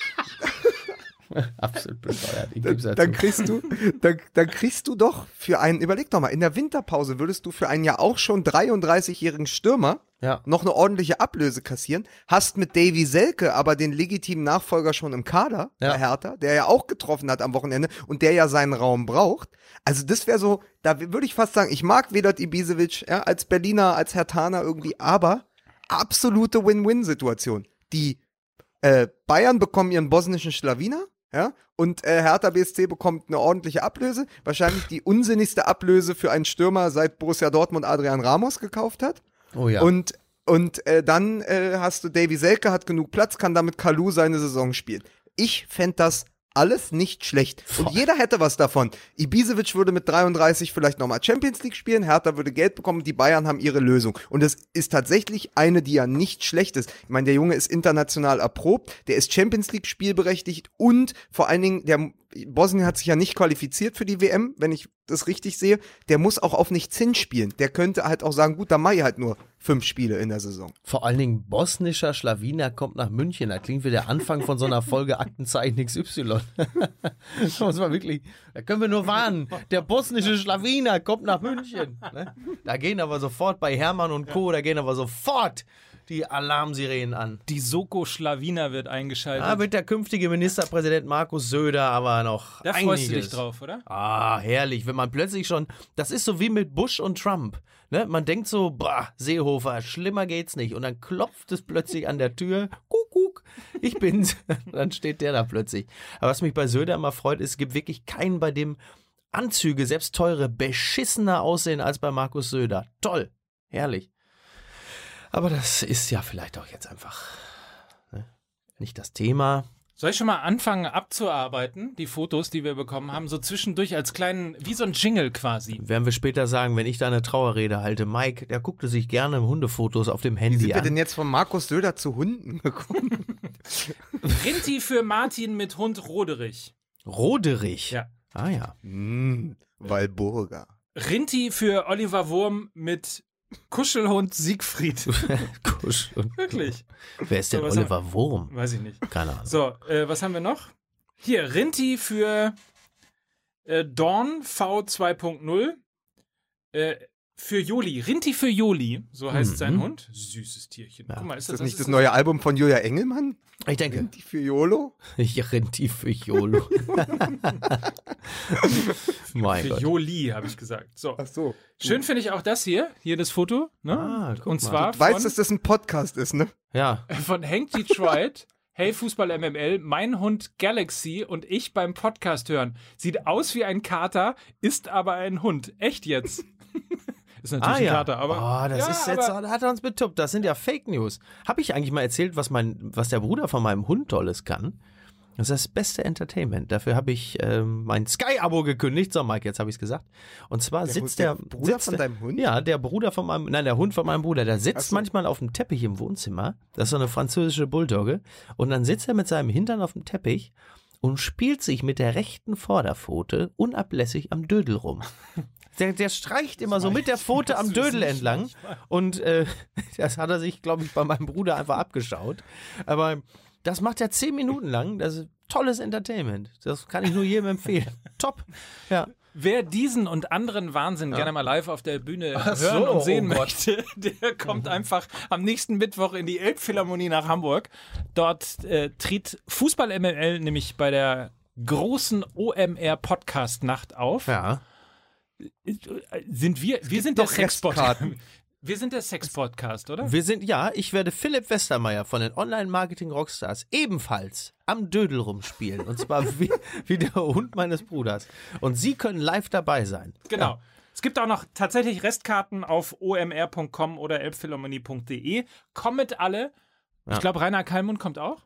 Absolut bescheuert. Dann kriegst du doch für einen, überleg doch mal, in der Winterpause würdest du für einen ja auch schon 33-jährigen Stürmer noch eine ordentliche Ablöse kassieren, hast mit Davy Selke aber den legitimen Nachfolger schon im Kader bei Hertha, der ja auch getroffen hat am Wochenende und der ja seinen Raum braucht. Also das wäre so, da würde ich fast sagen, ich mag Vedat Ibisevic als Berliner, als Herthaner irgendwie, aber absolute Win-Win-Situation. Die Bayern bekommen ihren bosnischen Schlawiner, und Hertha BSC bekommt eine ordentliche Ablöse, wahrscheinlich die unsinnigste Ablöse für einen Stürmer, seit Borussia Dortmund Adrian Ramos gekauft hat. Oh ja. Und dann hast du Davy Selke, hat genug Platz, kann damit Kalou seine Saison spielen. Ich fände das alles nicht schlecht. Und jeder hätte was davon. Ibisevic würde mit 33 vielleicht nochmal Champions League spielen, Hertha würde Geld bekommen, die Bayern haben ihre Lösung. Und es ist tatsächlich eine, die ja nicht schlecht ist. Ich meine, der Junge ist international erprobt, der ist Champions League spielberechtigt und vor allen Dingen, der Bosnien hat sich ja nicht qualifiziert für die WM, wenn ich das richtig sehe. Der muss auch auf nichts hinspielen. Der könnte halt auch sagen, gut, dann mache ich halt nur 5 Spiele in der Saison. Vor allen Dingen bosnischer Schlawiner kommt nach München. Das klingt wie der Anfang von so einer Folge Aktenzeichen XY. Das muss man wirklich, da können wir nur warnen. Der bosnische Schlawiner kommt nach München. Da gehen aber sofort bei Hermann und Co., da gehen aber sofort die Alarmsirenen an. Die Soko Schlawiner wird eingeschaltet. Da wird der künftige Ministerpräsident Markus Söder aber noch Da freust du dich drauf, oder? Ah, herrlich, wenn man plötzlich schon, das ist so wie mit Bush und Trump, ne? Man denkt so, bah, Seehofer, schlimmer geht's nicht. Und dann klopft es plötzlich an der Tür, Kuckuck, ich bin's. Dann steht der da plötzlich. Aber was mich bei Söder immer freut, ist, es gibt wirklich keinen, bei dem Anzüge, selbst teure, beschissener aussehen als bei Markus Söder. Toll, herrlich. Aber das ist ja vielleicht auch jetzt einfach nicht das Thema. Soll ich schon mal anfangen abzuarbeiten, die Fotos, die wir bekommen haben, so zwischendurch als kleinen, wie so ein Jingle quasi? Werden wir später sagen, wenn ich da eine Trauerrede halte. Mike, der guckte sich gerne Hundefotos auf dem Handy an. Wie sind wir denn jetzt von Markus Söder zu Hunden gekommen? Rinti für Martin mit Hund Roderich. Roderich? Ja. Ah ja. Walburga. Rinti für Oliver Wurm mit Kuschelhund Siegfried. Kuschelhund. Wirklich. Wer ist denn So, Oliver Wurm? Weiß ich nicht. Keine Ahnung. So, was haben wir noch? Hier, Rinti für Dawn V2.0. Für Joli. Rinti für Joli, so heißt sein Hund. Süßes Tierchen. Guck mal, Ist das nicht das neue Album von Julia Engelmann? Ich denke. Rinti für Jolo? Rinti für Jolo. Mein Für Gott. Joli, habe ich gesagt. So. Ach so. Schön finde ich auch das hier das Foto. Ne? Ah, guck Und mal. zwar Du weißt, dass das ein Podcast ist, ne? Ja. von Hank Detroit. Hey Fußball MML, mein Hund Galaxy und ich beim Podcast hören. Sieht aus wie ein Kater, ist aber ein Hund. Echt jetzt? Ist natürlich ein Kater, aber. Oh, das ist jetzt, hat er uns betuppt. Das sind ja Fake News. Habe ich eigentlich mal erzählt, was der Bruder von meinem Hund Tolles kann? Das ist das beste Entertainment. Dafür habe ich mein Sky-Abo gekündigt. So, Mike, jetzt habe ich es gesagt. Und zwar sitzt der Bruder von deinem Hund? Ja, der Hund von meinem Bruder. Der sitzt manchmal auf dem Teppich im Wohnzimmer. Das ist so eine französische Bulldogge. Und dann sitzt er mit seinem Hintern auf dem Teppich und spielt sich mit der rechten Vorderpfote unablässig am Dödel rum. Der streicht immer so mit der Pfote am Dödel entlang und das hat er sich, glaube ich, bei meinem Bruder einfach abgeschaut. Aber das macht er 10 Minuten lang. Das ist tolles Entertainment. Das kann ich nur jedem empfehlen. Top. Ja. Wer diesen und anderen Wahnsinn gerne mal live auf der Bühne hören und sehen möchte, der kommt einfach am nächsten Mittwoch in die Elbphilharmonie nach Hamburg. Dort tritt Fußball MML nämlich bei der großen OMR-Podcast-Nacht auf. Ja. Sind wir sind der Sexpodcast. Wir sind der Sex-Podcast, oder? Ich werde Philipp Westermeier von den Online-Marketing-Rockstars ebenfalls am Dödel rumspielen. Und zwar wie der Hund meines Bruders. Und Sie können live dabei sein. Genau. Ja. Es gibt auch noch tatsächlich Restkarten auf omr.com oder elbphilharmonie.de. Kommet alle. Ja. Ich glaube, Rainer Kallmund kommt auch.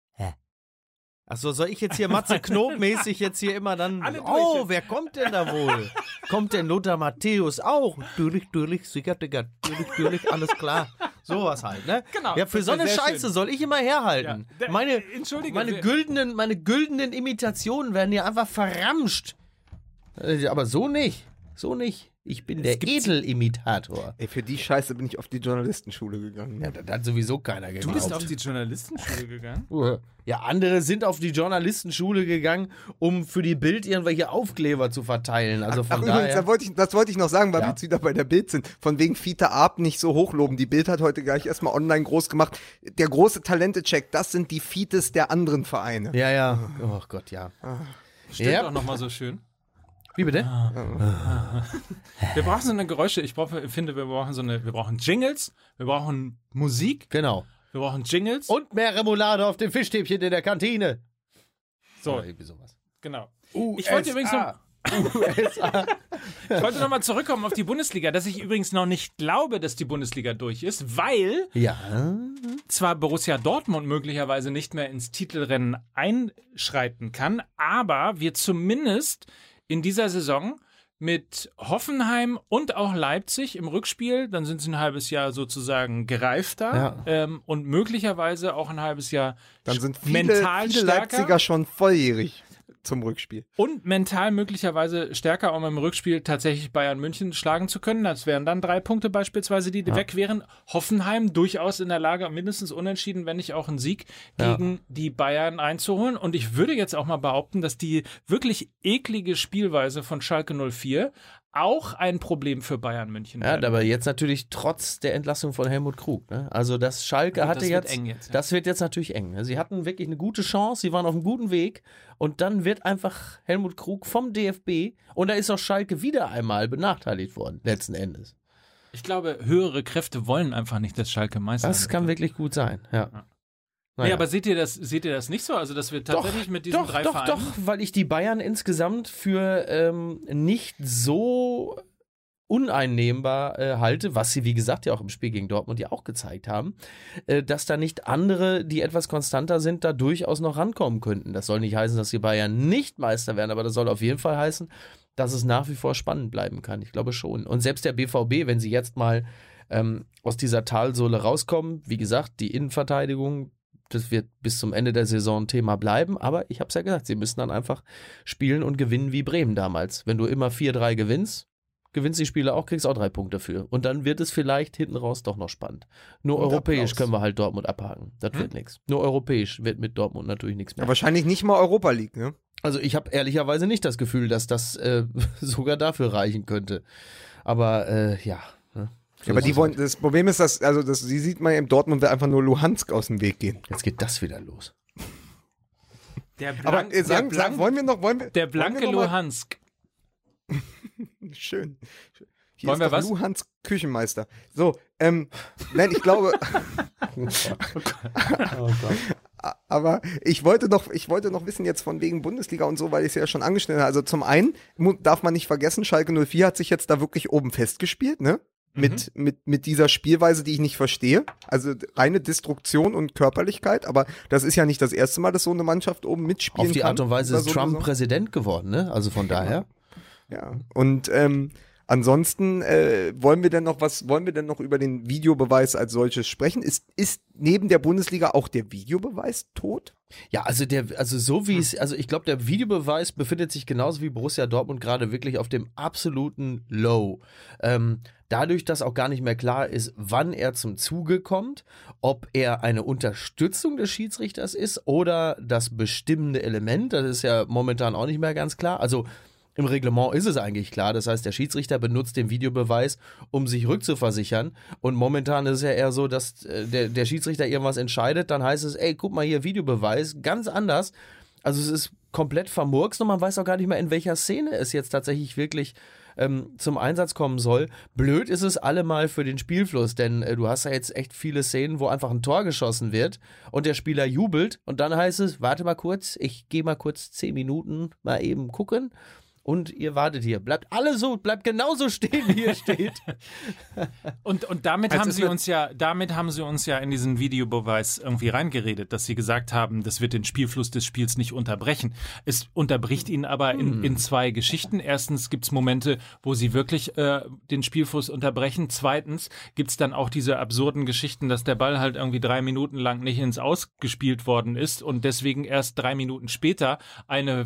Achso, soll ich jetzt hier Matze Knob-mäßig jetzt hier immer dann... Alle wer kommt denn da wohl? Kommt denn Lothar Matthäus auch? Natürlich, sicher, Digga, natürlich, alles klar. Sowas halt, ne? Genau. Ja, für so eine Scheiße schön. soll ich immer herhalten. Ja. Entschuldige. Meine güldenen Imitationen werden hier einfach verramscht. Aber so nicht. Ich bin der Edelimitator. Ey, für die Scheiße bin ich auf die Journalistenschule gegangen. Ja, das hat sowieso keiner geglaubt. Du bist auf die Journalistenschule gegangen? Ja, andere sind auf die Journalistenschule gegangen, um für die Bild irgendwelche Aufkleber zu verteilen. Also von daher. Übrigens, das wollte ich noch sagen, weil wir jetzt wieder bei der Bild sind. Von wegen Fiete Arp nicht so hochloben. Die Bild hat heute gleich erstmal online groß gemacht. Der große Talente-Check, das sind die Fietes der anderen Vereine. Ja. Oh Gott, ja. Stimmt auch nochmal so schön. Wie bitte? Wir brauchen so eine Geräusche. Wir brauchen Jingles, wir brauchen Musik. Genau. Wir brauchen Jingles. Und mehr Remoulade auf dem Fischstäbchen in der Kantine. So. Oder irgendwie sowas. Genau. USA. Ich wollte übrigens noch... USA. Ich wollte nochmal zurückkommen auf die Bundesliga, dass ich übrigens noch nicht glaube, dass die Bundesliga durch ist, weil zwar Borussia Dortmund möglicherweise nicht mehr ins Titelrennen einschreiten kann, aber wir zumindest in dieser Saison mit Hoffenheim und auch Leipzig im Rückspiel, dann sind sie ein halbes Jahr sozusagen gereifter und möglicherweise auch ein halbes Jahr dann sind mental viele stärker. Leipziger schon volljährig zum Rückspiel. Und mental möglicherweise stärker, um im Rückspiel tatsächlich Bayern München schlagen zu können. Das wären dann 3 Punkte beispielsweise, die weg wären. Hoffenheim durchaus in der Lage, mindestens unentschieden, wenn nicht auch einen Sieg gegen die Bayern einzuholen. Und ich würde jetzt auch mal behaupten, dass die wirklich eklige Spielweise von Schalke 04 auch ein Problem für Bayern München Ja, werden. aber jetzt natürlich trotz der Entlassung von Helmut Krug. Ne? Also das Schalke hatte jetzt, das wird jetzt natürlich eng. Ne? Sie hatten wirklich eine gute Chance, sie waren auf einem guten Weg und dann wird einfach Helmut Krug vom DFB und da ist auch Schalke wieder einmal benachteiligt worden, letzten Endes. Ich glaube, höhere Kräfte wollen einfach nicht, dass Schalke Meister wird. Das kann wirklich gut sein, ja. Nee, aber seht ihr das nicht so? Also, dass wir tatsächlich mit diesen 3 Vereinen... Doch, weil ich die Bayern insgesamt für nicht so uneinnehmbar halte, was sie, wie gesagt, ja auch im Spiel gegen Dortmund ja auch gezeigt haben, dass da nicht andere, die etwas konstanter sind, da durchaus noch rankommen könnten. Das soll nicht heißen, dass die Bayern nicht Meister werden, aber das soll auf jeden Fall heißen, dass es nach wie vor spannend bleiben kann. Ich glaube schon. Und selbst der BVB, wenn sie jetzt mal aus dieser Talsohle rauskommen, wie gesagt, die Innenverteidigung, das wird bis zum Ende der Saison ein Thema bleiben, aber ich habe es ja gesagt, sie müssen dann einfach spielen und gewinnen wie Bremen damals. Wenn du immer 4-3 gewinnst die Spiele auch, kriegst auch 3 Punkte für. Und dann wird es vielleicht hinten raus doch noch spannend. Nur und europäisch Applaus. können wir halt Dortmund abhaken. Das wird nichts. Nur europäisch wird mit Dortmund natürlich nichts mehr. Ja, wahrscheinlich nicht mal Europa League, ne? Also ich habe ehrlicherweise nicht das Gefühl, dass das sogar dafür reichen könnte. Aber ja. Ne? So Aber ist es halt. das Problem ist, sie sieht man im Dortmund will einfach nur Luhansk aus dem Weg gehen. Jetzt geht das wieder los. Der blanke Luhansk. Schön. Hier Wollen ist wir doch was? Luhansk Küchenmeister. So, nein, ich glaube. Oh Gott. Aber ich wollte noch wissen jetzt von wegen Bundesliga und so, weil ich es ja schon angeschnitten habe. Also zum einen darf man nicht vergessen, Schalke 04 hat sich jetzt da wirklich oben festgespielt, ne? Mit dieser Spielweise, die ich nicht verstehe. Also reine Destruktion und Körperlichkeit, aber das ist ja nicht das erste Mal, dass so eine Mannschaft oben mitspielen kann. Auf die Art und Weise ist so Trump Präsident geworden, ne? Also von daher. Ja, und Ansonsten wollen wir denn noch über den Videobeweis als solches sprechen? Ist neben der Bundesliga auch der Videobeweis tot? Ja, also ich glaube, der Videobeweis befindet sich genauso wie Borussia Dortmund gerade wirklich auf dem absoluten Low. Dadurch, dass auch gar nicht mehr klar ist, wann er zum Zuge kommt, ob er eine Unterstützung des Schiedsrichters ist oder das bestimmende Element, das ist ja momentan auch nicht mehr ganz klar. Also im Reglement ist es eigentlich klar, das heißt, der Schiedsrichter benutzt den Videobeweis, um sich rückzuversichern, und momentan ist es ja eher so, dass der Schiedsrichter irgendwas entscheidet, dann heißt es, ey, guck mal hier, Videobeweis, ganz anders. Also es ist komplett vermurkst und man weiß auch gar nicht mehr, in welcher Szene es jetzt tatsächlich wirklich zum Einsatz kommen soll. Blöd ist es allemal für den Spielfluss, denn du hast ja jetzt echt viele Szenen, wo einfach ein Tor geschossen wird und der Spieler jubelt und dann heißt es, warte mal kurz, ich gehe mal kurz 10 Minuten mal eben gucken. Und ihr wartet hier. Bleibt genauso stehen, wie ihr steht. Und damit haben sie uns ja in diesen Videobeweis irgendwie reingeredet, dass sie gesagt haben, das wird den Spielfluss des Spiels nicht unterbrechen. Es unterbricht ihn aber in zwei Geschichten. Erstens gibt es Momente, wo sie wirklich den Spielfluss unterbrechen. Zweitens gibt es dann auch diese absurden Geschichten, dass der Ball halt irgendwie 3 Minuten lang nicht ins Aus gespielt worden ist und deswegen erst 3 Minuten später eine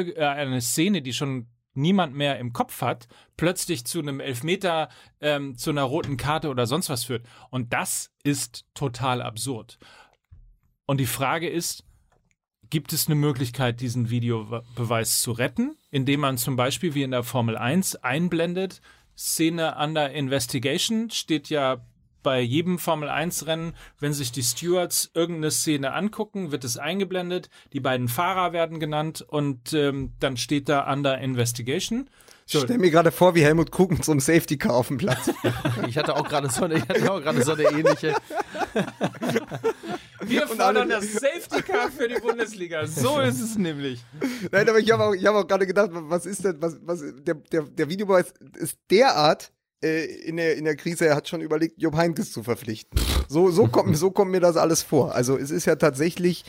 Szene, die schon niemand mehr im Kopf hat, plötzlich zu einem Elfmeter, zu einer roten Karte oder sonst was führt. Und das ist total absurd. Und die Frage ist, gibt es eine Möglichkeit, diesen Videobeweis zu retten, indem man zum Beispiel wie in der Formel 1 einblendet, Szene under investigation, steht ja bei jedem Formel-1-Rennen, wenn sich die Stewards irgendeine Szene angucken, wird es eingeblendet, die beiden Fahrer werden genannt und dann steht da under investigation. So. Ich stelle mir gerade vor, wie Helmut Krug mit so einem Safety Car auf dem Platz. Ich hatte auch gerade so eine ähnliche. Wir fordern das Safety Car für die Bundesliga. So ist es nämlich. Nein, aber ich hab auch gerade gedacht, was ist denn, der Videobeweis ist derart in der Krise, er hat schon überlegt, Jupp Heynckes zu verpflichten. So kommt mir das alles vor. Also es ist ja tatsächlich,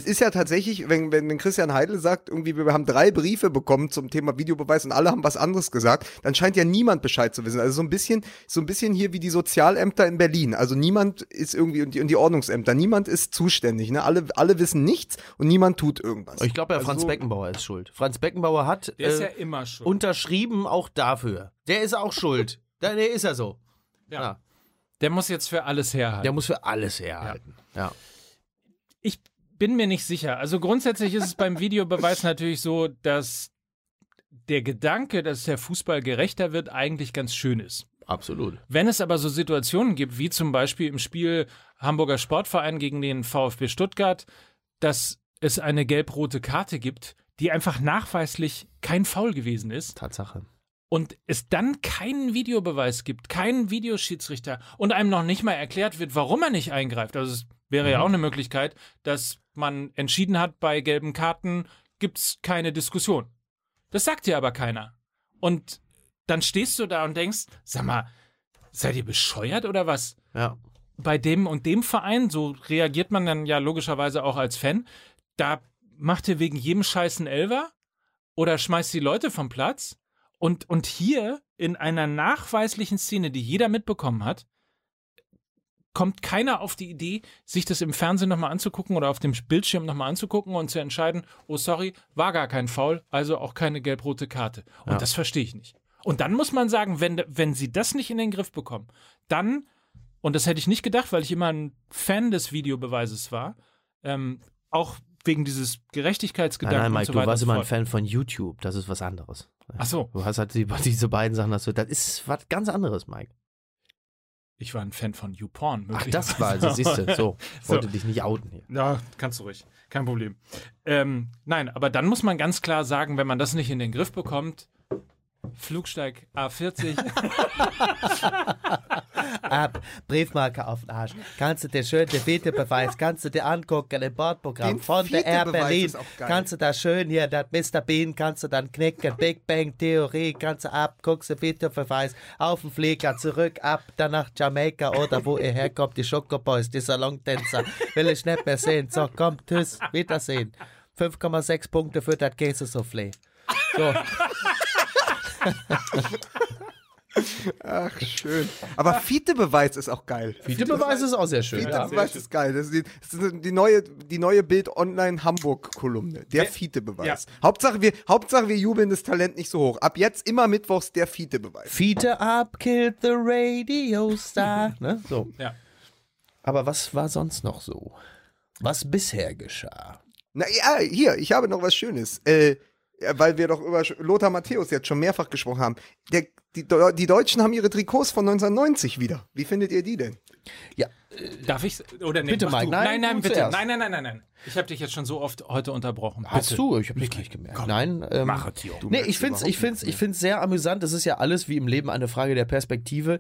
wenn Christian Heidel sagt, irgendwie, wir haben 3 Briefe bekommen zum Thema Videobeweis und alle haben was anderes gesagt, dann scheint ja niemand Bescheid zu wissen. Also so ein bisschen hier wie die Sozialämter in Berlin. Also niemand ist irgendwie, und die Ordnungsämter, niemand ist zuständig. Ne? Alle wissen nichts und niemand tut irgendwas. Ich glaube, Franz Beckenbauer ist schuld. Franz Beckenbauer hat der ist ja immer schuld. Unterschrieben auch dafür. Der ist auch schuld. Der ist ja so. Ja. Der muss jetzt für alles herhalten. Ja. Ich bin mir nicht sicher. Also grundsätzlich ist es beim Videobeweis natürlich so, dass der Gedanke, dass der Fußball gerechter wird, eigentlich ganz schön ist. Absolut. Wenn es aber so Situationen gibt, wie zum Beispiel im Spiel Hamburger Sportverein gegen den VfB Stuttgart, dass es eine gelb-rote Karte gibt, die einfach nachweislich kein Foul gewesen ist. Tatsache. Und es dann keinen Videobeweis gibt, keinen Videoschiedsrichter und einem noch nicht mal erklärt wird, warum er nicht eingreift. Also es wäre ja auch eine Möglichkeit, dass man entschieden hat, bei gelben Karten gibt es keine Diskussion. Das sagt dir aber keiner. Und dann stehst du da und denkst, sag mal, seid ihr bescheuert oder was? Ja. Bei dem und dem Verein, so reagiert man dann ja logischerweise auch als Fan, da macht ihr wegen jedem Scheiß einen Elfer oder schmeißt die Leute vom Platz. Und hier in einer nachweislichen Szene, die jeder mitbekommen hat, kommt keiner auf die Idee, sich das im Fernsehen nochmal anzugucken oder auf dem Bildschirm nochmal anzugucken und zu entscheiden, oh sorry, war gar kein Foul, also auch keine gelb-rote Karte. Und das verstehe ich nicht. Und dann muss man sagen, wenn sie das nicht in den Griff bekommen, dann, und das hätte ich nicht gedacht, weil ich immer ein Fan des Videobeweises war, auch wegen dieses Gerechtigkeitsgedanken. Nein, Mike, und so weiter. Du warst immer ein Fan von YouTube, das ist was anderes. Ach so. Du hast halt diese beiden Sachen, das ist was ganz anderes, Mike. Ich war ein Fan von YouPorn. Ach, das war, also siehst du, so. Wollte dich nicht outen hier. Ja, kannst du ruhig. Kein Problem. Nein, aber dann muss man ganz klar sagen, wenn man das nicht in den Griff bekommt, Flugsteig A40. Ab, Briefmarke auf den Arsch. Kannst du dir schön den Videobeweis, kannst du dir angucken im Bordprogramm von der Air Berlin. Kannst du da schön hier, das Mr. Bean, kannst du dann knicken, Big Bang Theorie, kannst du ab, guckst du Videobeweis, auf den Flieger, zurück, ab, dann nach Jamaika oder wo ihr herkommt, die Schokoboys, die Salontänzer, will ich nicht mehr sehen. So, komm, tschüss, Wiedersehen. 5,6 Punkte für das Käsesoufflé. So. Ach, schön. Aber Fiete-Beweis ist auch geil. Fiete-Beweis ist auch sehr schön. Fiete-Beweis ist geil. Das ist die neue Bild-Online-Hamburg-Kolumne. Der Fiete-Beweis. Ja. Hauptsache wir jubeln das Talent nicht so hoch. Ab jetzt immer mittwochs der Fiete-Beweis. Fiete up, killed the radio star. Ne? So. Ja. Aber was war sonst noch so? Was bisher geschah? Na ja, hier, ich habe noch was Schönes. Weil wir doch über Lothar Matthäus jetzt schon mehrfach gesprochen haben. Die Deutschen haben ihre Trikots von 1990 wieder. Wie findet ihr die denn? Ja, Darf ich oder nee, Bitte, mach Mike. du. Nein, Nein, du bitte. zuerst. Nein. Ich habe dich jetzt schon so oft heute unterbrochen. hast Bitte. du? Ich habe nicht gleich gemerkt. Komm, Nein, mach es, Jo. Nee, ich find's sehr amüsant. Das ist ja alles wie im Leben eine Frage der Perspektive.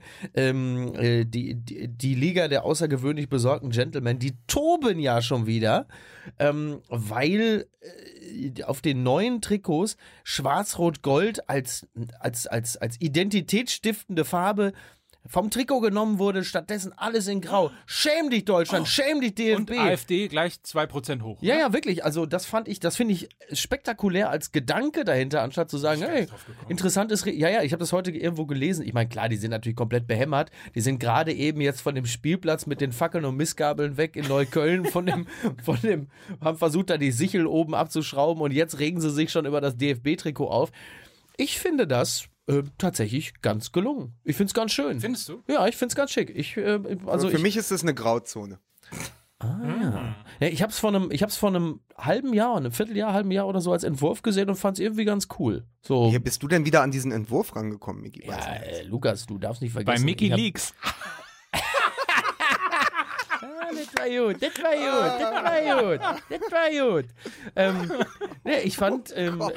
Die Liga der außergewöhnlich besorgten Gentlemen, die toben ja schon wieder, weil auf den neuen Trikots Schwarz-Rot-Gold als identitätsstiftende Farbe vom Trikot genommen wurde, stattdessen alles in Grau. Schäm dich, Deutschland, schäm dich, DFB. Und AfD gleich 2% hoch. Ja, ja, wirklich. Also das finde ich spektakulär als Gedanke dahinter, anstatt zu sagen, hey, interessant ist, ich habe das heute irgendwo gelesen. Ich meine, klar, die sind natürlich komplett behämmert. Die sind gerade eben jetzt von dem Spielplatz mit den Fackeln und Mistgabeln weg in Neukölln haben versucht, da die Sichel oben abzuschrauben und jetzt regen sie sich schon über das DFB-Trikot auf. Ich finde das tatsächlich ganz gelungen. Ich finde es ganz schön. Findest du? Ja, ich finde es ganz schick. Also für mich ist das eine Grauzone. Ja, ich habe es vor einem halben Jahr, einem halben Jahr oder so als Entwurf gesehen und fand es irgendwie ganz cool. So. Wie bist du denn wieder an diesen Entwurf rangekommen, Miki? Ja, Lukas, du darfst nicht vergessen. Bei Mickey Leaks. Das war gut. Ich fand,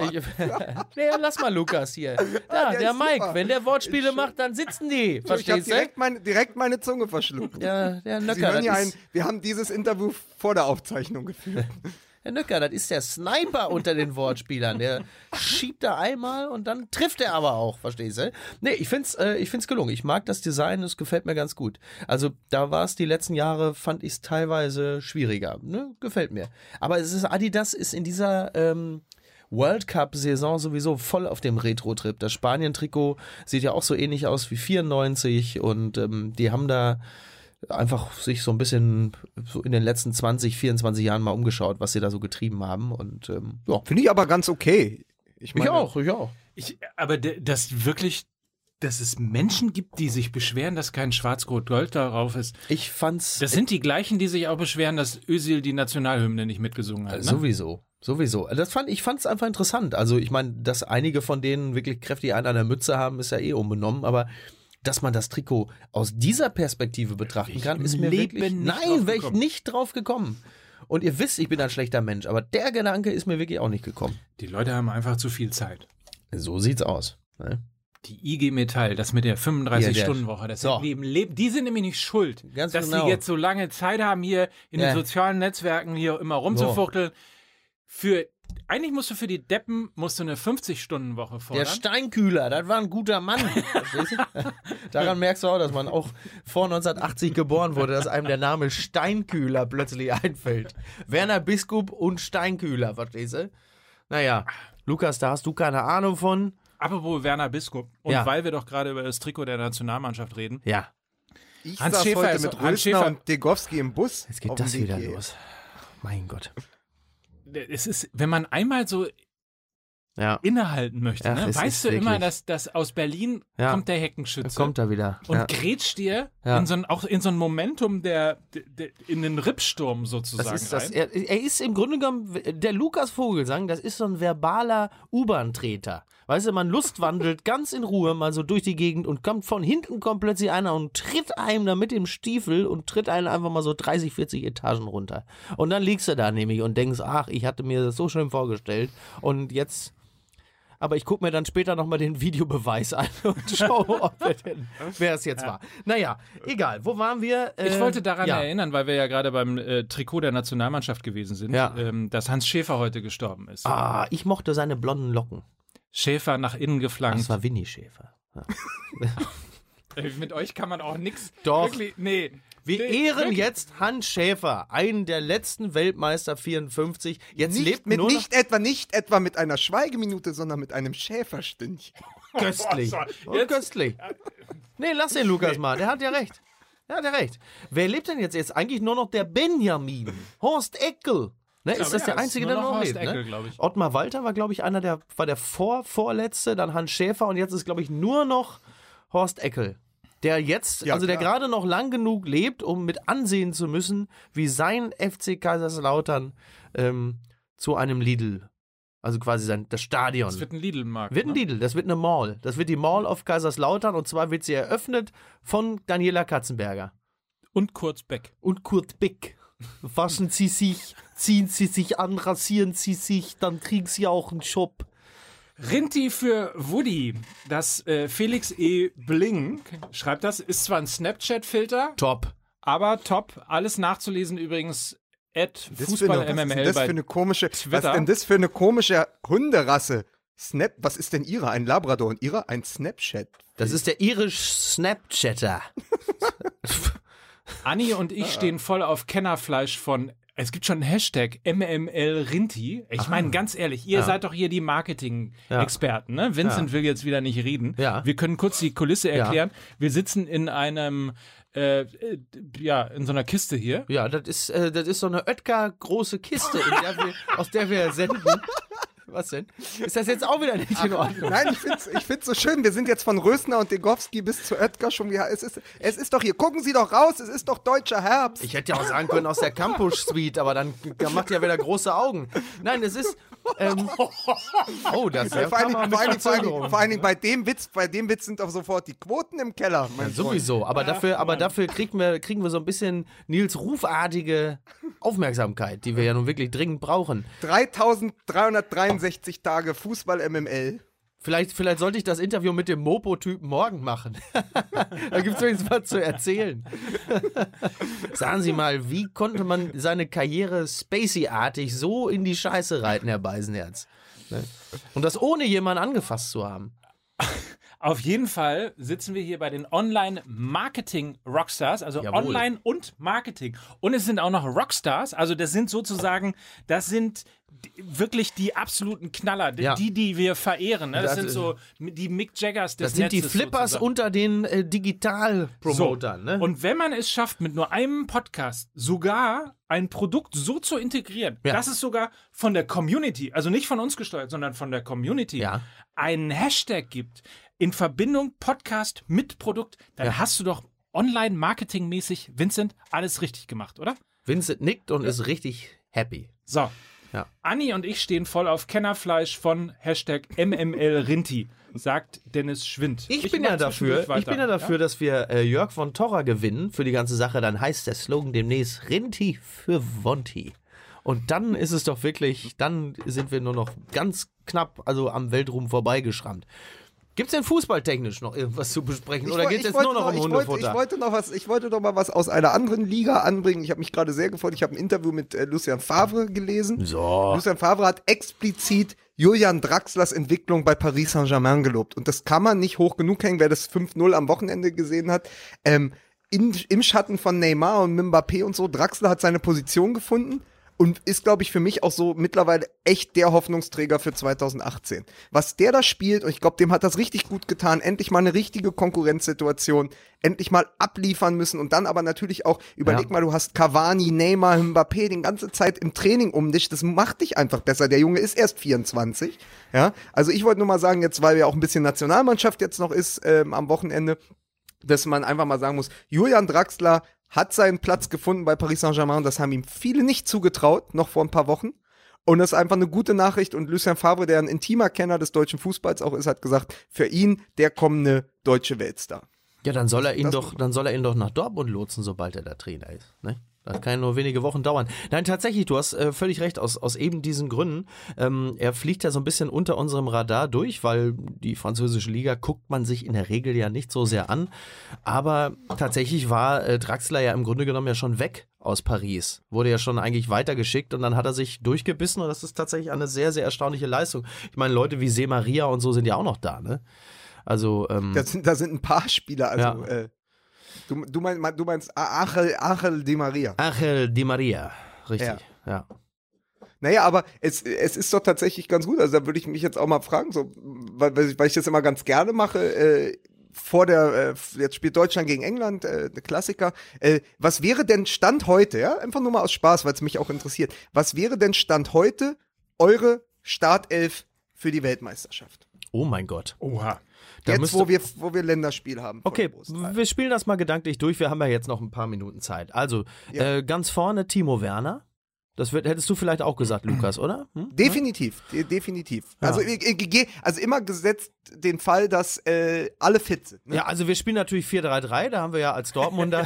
lass mal Lukas hier. Der Mike, super. wenn der Wortspiele macht, dann sitzen die. Ich habe Verstehst du? direkt meine Zunge verschluckt. Der Sie Nöcker, hören das ist, wir haben dieses Interview vor der Aufzeichnung geführt. Herr Nöcker, das ist der Sniper unter den Wortspielern. Der schiebt da einmal und dann trifft er aber auch, verstehst du? Nee, ich find's gelungen. Ich mag das Design, es gefällt mir ganz gut. Also da war es die letzten Jahre, fand ich es teilweise schwieriger. Ne? Gefällt mir. Aber Adidas ist in dieser World Cup-Saison sowieso voll auf dem Retro-Trip. Das Spanien-Trikot sieht ja auch so ähnlich aus wie 94 und die haben da einfach sich so ein bisschen so in den letzten 20, 24 Jahren mal umgeschaut, was sie da so getrieben haben und ja. Finde ich aber ganz okay. Ich auch. Aber dass es Menschen gibt, die sich beschweren, dass kein Schwarz-Rot-Gold darauf ist. Ich fand's. Das sind die gleichen, die sich auch beschweren, dass Özil die Nationalhymne nicht mitgesungen hat. Ne? Sowieso. Ich fand's einfach interessant. Also ich meine, dass einige von denen wirklich kräftig einen an der Mütze haben, ist ja eh unbenommen, aber dass man das Trikot aus dieser Perspektive betrachten kann, ist mir wirklich... Nein, wäre ich nicht drauf gekommen. Und ihr wisst, ich bin ein schlechter Mensch, aber der Gedanke ist mir wirklich auch nicht gekommen. Die Leute haben einfach zu viel Zeit. So sieht's aus. Ne? Die IG Metall, das mit der 35-Stunden-Woche, das So. Leben, die sind nämlich nicht schuld, Ganz dass genau. die jetzt so lange Zeit haben, hier in den sozialen Netzwerken hier immer rumzufuchteln. Eigentlich musst du für die Deppen eine 50-Stunden-Woche fordern. Der Steinkühler, das war ein guter Mann. Verstehst du? Daran merkst du auch, dass man auch vor 1980 geboren wurde, dass einem der Name Steinkühler plötzlich einfällt. Werner Biskup und Steinkühler, verstehst du? Naja, Lukas, da hast du keine Ahnung von. Apropos Werner Biskup. Und Ja. weil wir doch gerade über das Trikot der Nationalmannschaft reden. Ja, Ich Hans saß Schäfer heute ist- mit Hans Rösner Schäfer- und Degowski im Bus. jetzt geht auf das dem Weg wieder hierher. los. Mein Gott. Es ist, wenn man einmal so Ja, innehalten möchte, Ach, ne? es Weißt ist du immer, wirklich- dass aus Berlin Ja. kommt der Heckenschütze kommt er wieder. und Ja. grätscht dir Ja. auch in so ein Momentum in den Rippsturm sozusagen Das ist das. rein. Er ist im Grunde genommen, der Lukas Vogelsang, das ist so ein verbaler U-Bahn-Treter. Weißt du, man lustwandelt ganz in Ruhe mal so durch die Gegend und von hinten kommt plötzlich einer und tritt einem da mit dem Stiefel und tritt einen einfach mal so 30, 40 Etagen runter. Und dann liegst du da nämlich und denkst, ach, ich hatte mir das so schön vorgestellt und jetzt... Aber ich gucke mir dann später nochmal den Videobeweis an und schaue, wer es jetzt war. Naja, egal. Wo waren wir? Ich wollte daran ja. erinnern, weil wir ja gerade beim Trikot der Nationalmannschaft gewesen sind, Ja. dass Hans Schäfer heute gestorben ist. Ah, ich mochte seine blonden Locken. Schäfer nach innen geflankt. Das war Winnie Schäfer. Ja. Mit euch kann man auch nichts. Doch. Wirklich, nee. Wir ehren jetzt Hans Schäfer, einen der letzten Weltmeister 54. Jetzt lebt nur noch... Nicht etwa mit einer Schweigeminute, sondern mit einem Schäferstündchen. köstlich. Jetzt- Köstlich. Nee, lass den Lukas mal, der hat ja recht. Wer lebt denn jetzt? Jetzt eigentlich nur noch der Benjamin. Horst Eckel. Ne, ist das der Einzige, der noch lebt? Eckel, Ne? glaube ich. Ottmar Walter war, glaube ich, war der vorletzte, dann Hans Schäfer und jetzt ist, glaube ich, nur noch Horst Eckel. Der jetzt, Ja, der klar. gerade noch lang genug lebt, um mit ansehen zu müssen, wie sein FC Kaiserslautern zu einem Lidl, also quasi das Stadion. Das wird ein Lidl-Markt. Wird ein Lidl, das wird eine Mall. Das wird die Mall auf Kaiserslautern und zwar wird sie eröffnet von Daniela Katzenberger. Und Kurt Beck. Und Kurt Beck. Waschen Sie sich, ziehen Sie sich an, rasieren Sie sich, dann kriegen Sie auch einen Job. Rinti für Woody. Das Felix E. Bling schreibt das. Ist zwar ein Snapchat-Filter, Top. aber top. Alles nachzulesen übrigens at Was Fußball-MML ist das für bei eine komische, Twitter. was ist denn das für eine komische Hunderasse? Was ist denn ihre? Ein Labrador und ihre? Ein Snapchat. Das ist der irisch Snapchatter. Anni und ich stehen voll auf Kennerfleisch von. Es gibt schon einen Hashtag MML Rinti. Ich meine, ganz ehrlich, ihr seid doch hier die Marketing-Experten, ne? Vincent will jetzt wieder nicht reden. Ja. Wir können kurz die Kulisse erklären. Wir sitzen in einem, in so einer Kiste hier. Ja, das ist so eine Oetker große Kiste, aus der wir senden. Was denn? Ist das jetzt auch wieder nicht in Ordnung? Nein, ich find's so schön. Wir sind jetzt von Rösner und Degowski bis zu Oetker schon. Ja, es ist doch hier. Gucken Sie doch raus. Es ist doch deutscher Herbst. Ich hätte ja auch sagen können aus der Campus Suite, aber dann macht ja wieder große Augen. Nein, es ist. Oh, das ist Vor allen Dingen bei dem Witz sind doch sofort die Quoten im Keller. Mein Freund. Sowieso, aber dafür kriegen wir so ein bisschen Nils Rufartige Aufmerksamkeit, die wir ja nun wirklich dringend brauchen. 3363 Tage Fußball MML. Vielleicht sollte ich das Interview mit dem Mopo-Typen morgen machen. Da gibt es wenigstens was zu erzählen. Sagen Sie mal, wie konnte man seine Karriere Spacey-artig so in die Scheiße reiten, Herr Beisenherz? Ne? Und das ohne jemanden angefasst zu haben. Auf jeden Fall sitzen wir hier bei den Online-Marketing-Rockstars, also Jawohl. Online und Marketing. Und es sind auch noch Rockstars, also das sind wirklich die absoluten Knaller, Ja. die wir verehren. Ne? Das Das sind ist- so die Mick Jaggers des Das sind die Netzes Flippers sozusagen. unter den Digital-Promotern. Ne? Und wenn man es schafft, mit nur einem Podcast sogar ein Produkt so zu integrieren, Ja. dass es sogar von der Community, also nicht von uns gesteuert, sondern von der Community, Ja. einen Hashtag gibt, in Verbindung Podcast mit Produkt, dann hast du doch online-marketingmäßig, Vincent, alles richtig gemacht, oder? Vincent nickt und ist richtig happy. So. Ja. Anni und ich stehen voll auf Kennerfleisch von Hashtag MMLRinti, sagt Dennis Schwind. Ich bin ja dafür, dass wir Jörg von Torra gewinnen für die ganze Sache. Dann heißt der Slogan demnächst Rinti für Wonti. Und dann ist es doch wirklich, dann sind wir nur noch ganz knapp am Weltruhm vorbeigeschrammt. Gibt es denn fußballtechnisch noch irgendwas zu besprechen? Oder geht es jetzt nur noch um Hundefutter? Ich wollte noch mal was aus einer anderen Liga anbringen. Ich habe mich gerade sehr gefreut. Ich habe ein Interview mit Lucien Favre gelesen. So. Lucien Favre hat explizit Julian Draxlers Entwicklung bei Paris Saint-Germain gelobt. Und das kann man nicht hoch genug hängen, wer das 5-0 am Wochenende gesehen hat. Im Schatten von Neymar und Mbappé und so, Draxler hat seine Position gefunden. Und ist, glaube ich, für mich auch so mittlerweile echt der Hoffnungsträger für 2018. Was der da spielt, und ich glaube, dem hat das richtig gut getan, endlich mal eine richtige Konkurrenzsituation, endlich mal abliefern müssen und dann aber natürlich auch, überleg mal, du hast Cavani, Neymar, Mbappé die ganze Zeit im Training um dich, das macht dich einfach besser. Der Junge ist erst 24, ja. Also ich wollte nur mal sagen, jetzt, weil ja auch ein bisschen Nationalmannschaft jetzt noch ist am Wochenende, dass man einfach mal sagen muss, Julian Draxler hat seinen Platz gefunden bei Paris Saint-Germain. Das haben ihm viele nicht zugetraut, noch vor ein paar Wochen. Und das ist einfach eine gute Nachricht. Und Lucien Favre, der ein intimer Kenner des deutschen Fußballs auch ist, hat gesagt, für ihn der kommende deutsche Weltstar. Ja, dann soll er ihn doch nach Dortmund lotsen, sobald er da Trainer ist. Ne? Das kann ja nur wenige Wochen dauern. Nein, tatsächlich, du hast völlig recht, aus eben diesen Gründen. Er fliegt ja so ein bisschen unter unserem Radar durch, weil die französische Liga guckt man sich in der Regel ja nicht so sehr an. Aber tatsächlich war Draxler ja im Grunde genommen ja schon weg aus Paris. Wurde ja schon eigentlich weitergeschickt und dann hat er sich durchgebissen und das ist tatsächlich eine sehr, sehr erstaunliche Leistung. Ich meine, Leute wie Se Maria und so sind ja auch noch da, ne? Also, Da sind ein paar Spieler, also Du meinst Angel Di Maria. Angel Di Maria, richtig, ja. Naja, aber es ist doch tatsächlich ganz gut. Also da würde ich mich jetzt auch mal fragen, so, weil ich das immer ganz gerne mache, jetzt spielt Deutschland gegen England, der Klassiker. Was wäre denn Stand heute, ja, einfach nur mal aus Spaß, weil es mich auch interessiert, was wäre denn Stand heute eure Startelf für die Weltmeisterschaft? Oh mein Gott. Oha. Jetzt, wo wir Länderspiel haben. Okay, wir spielen das mal gedanklich durch. Wir haben ja jetzt noch ein paar Minuten Zeit. Also, ganz vorne Timo Werner. Hättest du vielleicht auch gesagt, Lukas, oder? Definitiv. Ja. Also immer gesetzt den Fall, dass alle fit sind. Ne? Ja, also wir spielen natürlich 4-3-3, da haben wir ja als Dortmunder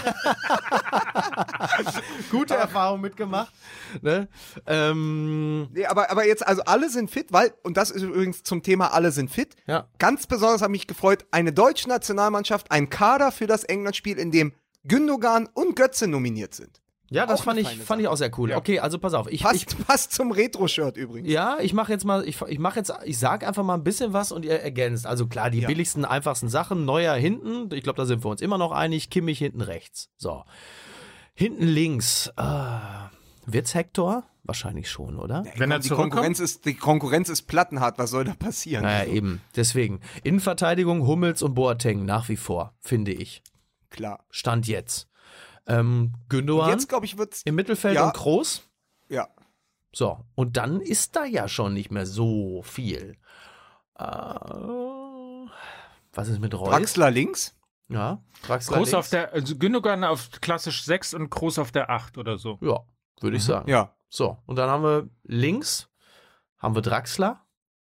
gute Erfahrungen mitgemacht. Ne? Nee, aber jetzt, also alle sind fit, und das ist übrigens zum Thema alle sind fit, ganz besonders hat mich gefreut, eine deutsche Nationalmannschaft, ein Kader für das England-Spiel, in dem Gündogan und Götze nominiert sind. Ja, das fand ich auch sehr cool. Ja. Okay, also pass auf. Passt zum Retro-Shirt übrigens. Ja, ich sag einfach mal ein bisschen was und ihr ergänzt. Also klar, die billigsten, einfachsten Sachen. Neuer hinten, ich glaube, da sind wir uns immer noch einig. Kimmich hinten rechts. So. Hinten links. Wird's Hector? Wahrscheinlich schon, oder? Ja, wenn er zurückkommt. Die Konkurrenz ist plattenhart. Was soll da passieren? Naja, eben. Deswegen. Innenverteidigung, Hummels und Boateng nach wie vor, finde ich. Klar. Stand jetzt. Gündogan jetzt, glaube ich, wird's im Mittelfeld und Kroos. Ja. So, und dann ist da ja schon nicht mehr so viel. Was ist mit Reus? Draxler links. Ja, Draxler Kroos links. Also Gündogan auf klassisch 6 und Kroos auf der 8 oder so. Ja, würde ich sagen. Ja. So, und dann haben wir links, haben wir Draxler.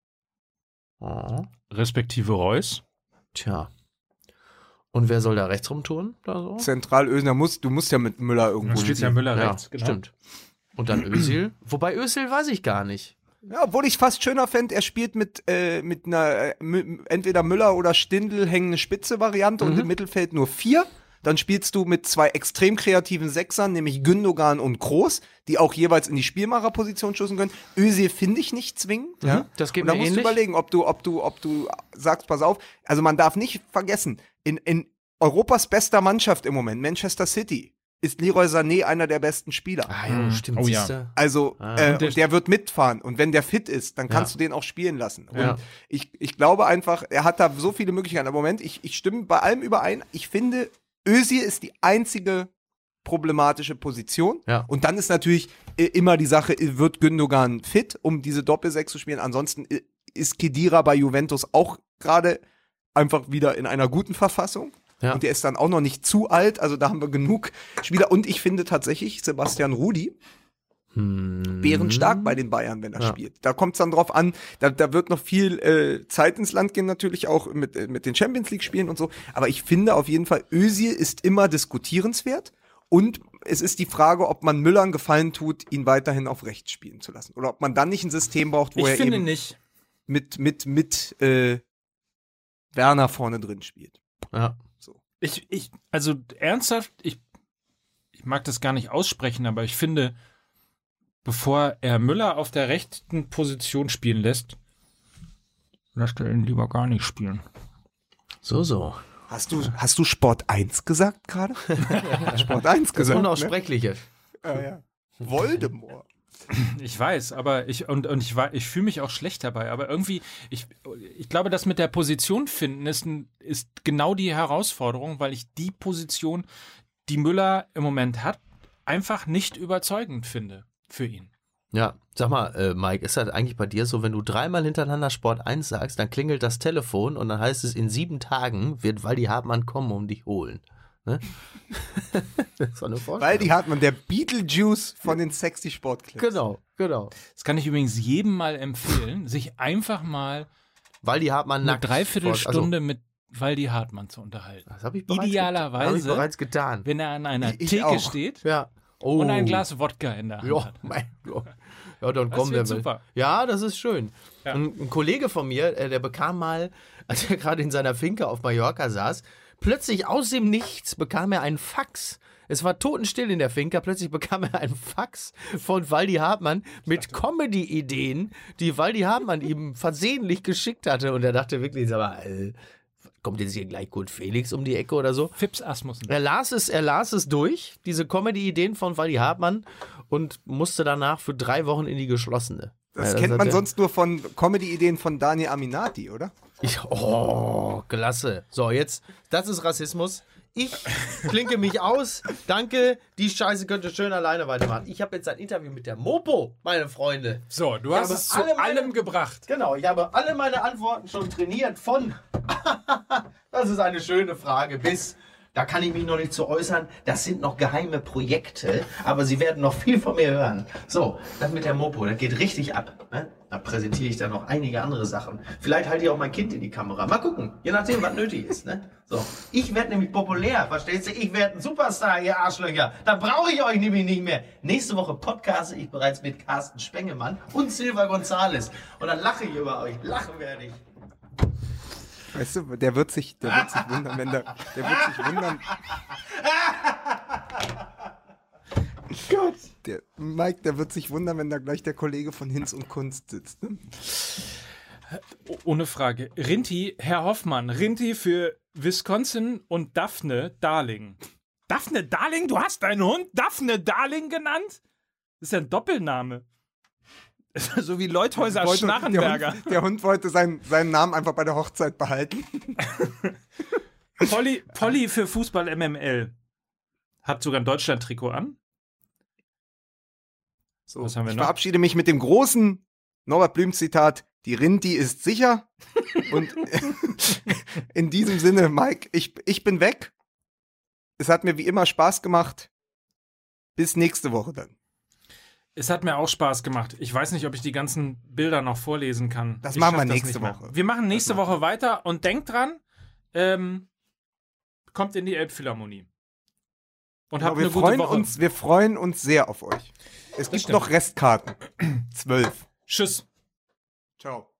Respektive Reus. Tja. Und wer soll da rechts rumtouren? Da so? Zentral Özil, du musst ja mit Müller irgendwo. Da steht ja Müller rechts, genau. Stimmt. Und dann Özil. Wobei Özil weiß ich gar nicht. Ja, obwohl ich fast schöner fände, er spielt mit einer entweder Müller oder Stindl hängende Spitze-Variante und im Mittelfeld nur 4. Dann spielst du mit 2 extrem kreativen Sechsern, nämlich Gündogan und Kroos, die auch jeweils in die Spielmacherposition stoßen können. Özil finde ich nicht zwingend. Ja? Das geht und da mir musst ähnlich. du überlegen, ob du sagst, pass auf, also man darf nicht vergessen, in Europas bester Mannschaft im Moment, Manchester City, ist Leroy Sané einer der besten Spieler. Ah ja, stimmt. Oh ja. siehste. Also, und der wird mitfahren. Und wenn der fit ist, dann kannst du den auch spielen lassen. Und ich glaube einfach, er hat da so viele Möglichkeiten. Aber Moment, ich stimme bei allem überein. Ich finde, Özil ist die einzige problematische Position. Ja. Und dann ist natürlich immer die Sache, wird Gündogan fit, um diese Doppel-6 zu spielen? Ansonsten ist Khedira bei Juventus auch gerade einfach wieder in einer guten Verfassung. Ja. Und der ist dann auch noch nicht zu alt, also da haben wir genug Spieler. Und ich finde tatsächlich Sebastian Rudi bärenstark bei den Bayern, wenn er spielt. Da kommt es dann drauf an, da wird noch viel Zeit ins Land gehen, natürlich auch mit den Champions-League-Spielen und so. Aber ich finde auf jeden Fall, Özil ist immer diskutierenswert. Und es ist die Frage, ob man Müller einen Gefallen tut, ihn weiterhin auf rechts spielen zu lassen. Oder ob man dann nicht ein System braucht, wo er eben nicht. mit Werner vorne drin spielt. Ja. Also ernsthaft, ich mag das gar nicht aussprechen, aber ich finde, bevor er Müller auf der rechten Position spielen lässt, lasst er ihn lieber gar nicht spielen. So. Hast du Sport 1 gesagt gerade? Sport 1 gesagt. Das Unaussprechliche. Ne? Ja. Voldemort. Ich weiß, aber ich fühle mich auch schlecht dabei. Aber irgendwie, ich glaube, das mit der Position finden ist genau die Herausforderung, weil ich die Position, die Müller im Moment hat, einfach nicht überzeugend finde für ihn. Ja, sag mal, Mike, ist das eigentlich bei dir so, wenn du 3-mal hintereinander Sport 1 sagst, dann klingelt das Telefon und dann heißt es, in 7 Tagen wird Waldi Hartmann kommen und dich holen. Ne? Das ist eine Vorstellung. Waldi Hartmann, der Beetlejuice von den sexy Sportclips. Genau. Das kann ich übrigens jedem mal empfehlen, sich einfach mal Waldi Hartmann eine nackt. Dreiviertelstunde mit Waldi Hartmann zu unterhalten. Das habe ich Idealerweise, bereits getan. wenn er an einer Ich Theke auch. steht Ja. Oh. und ein Glas Wodka in der Hand Ja, hat. mein Gott. Ja, dann Das kommt wird der. super. Ja, das ist schön. Ja. Ein Kollege von mir, der bekam mal, als er gerade in seiner Finca auf Mallorca saß, plötzlich aus dem Nichts bekam er einen Fax. Es war totenstill in der Finca, plötzlich bekam er einen Fax von Waldi Hartmann mit Comedy-Ideen, die Waldi Hartmann ihm versehentlich geschickt hatte. Und er dachte wirklich, sag mal, kommt jetzt hier gleich Kurt Felix um die Ecke oder so. Fips Asmussen. Er las es durch, diese Comedy-Ideen von Waldi Hartmann, und musste danach für 3 Wochen in die geschlossene. Das Ja, kennt hat man er- sonst nur von Comedy-Ideen von Daniel Aminati, oder? Klasse. So, jetzt, das ist Rassismus. Ich klinke mich aus. Danke. Die Scheiße könnte schön alleine weitermachen. Ich habe jetzt ein Interview mit der Mopo, meine Freunde. So, du hast habe es zu alle meine- allem gebracht. Genau, ich habe alle meine Antworten schon trainiert von das ist eine schöne Frage bis da kann ich mich noch nicht zu äußern. Das sind noch geheime Projekte, aber Sie werden noch viel von mir hören. So, das mit der Mopo, das geht richtig ab. Ne? Da präsentiere ich dann noch einige andere Sachen. Vielleicht halte ich auch mein Kind in die Kamera. Mal gucken, je nachdem, was nötig ist. Ne? So, ich werde nämlich populär, verstehst du? Ich werde ein Superstar, ihr Arschlöcher. Da brauche ich euch nämlich nicht mehr. Nächste Woche podcaste ich bereits mit Carsten Spengemann und Silva Gonzales. Und dann lache ich über euch. Lachen werde ich. Weißt du, der wird sich wundern, wenn der wird sich wundern. Gott. Der Mike, der wird sich wundern, wenn da gleich der Kollege von Hinz und Kunst sitzt. Ne? Ohne Frage. Rinti, Herr Hoffmann, Rinti für Wisconsin und Daphne Darling. Daphne Darling? Du hast deinen Hund Daphne Darling genannt? Das ist ja ein Doppelname. So wie Leuthäuser Schnarrenberger. Der Hund wollte seinen Namen einfach bei der Hochzeit behalten. Polly für Fußball MML. Hat sogar ein Deutschland-Trikot an. So, Was haben wir ich noch? verabschiede mich mit dem großen Norbert Blüm-Zitat: Die Rinti ist sicher. Und in diesem Sinne, Mike, ich bin weg. Es hat mir wie immer Spaß gemacht. Bis nächste Woche dann. Es hat mir auch Spaß gemacht. Ich weiß nicht, ob ich die ganzen Bilder noch vorlesen kann. Das Ich machen wir schaff das nächste nicht mehr. Woche. Wir machen nächste Woche weiter und denkt dran, kommt in die Elbphilharmonie. Und habt eine gute Woche. Wir freuen uns sehr auf euch. Es gibt stimmt. noch Restkarten. 12. Tschüss. Ciao.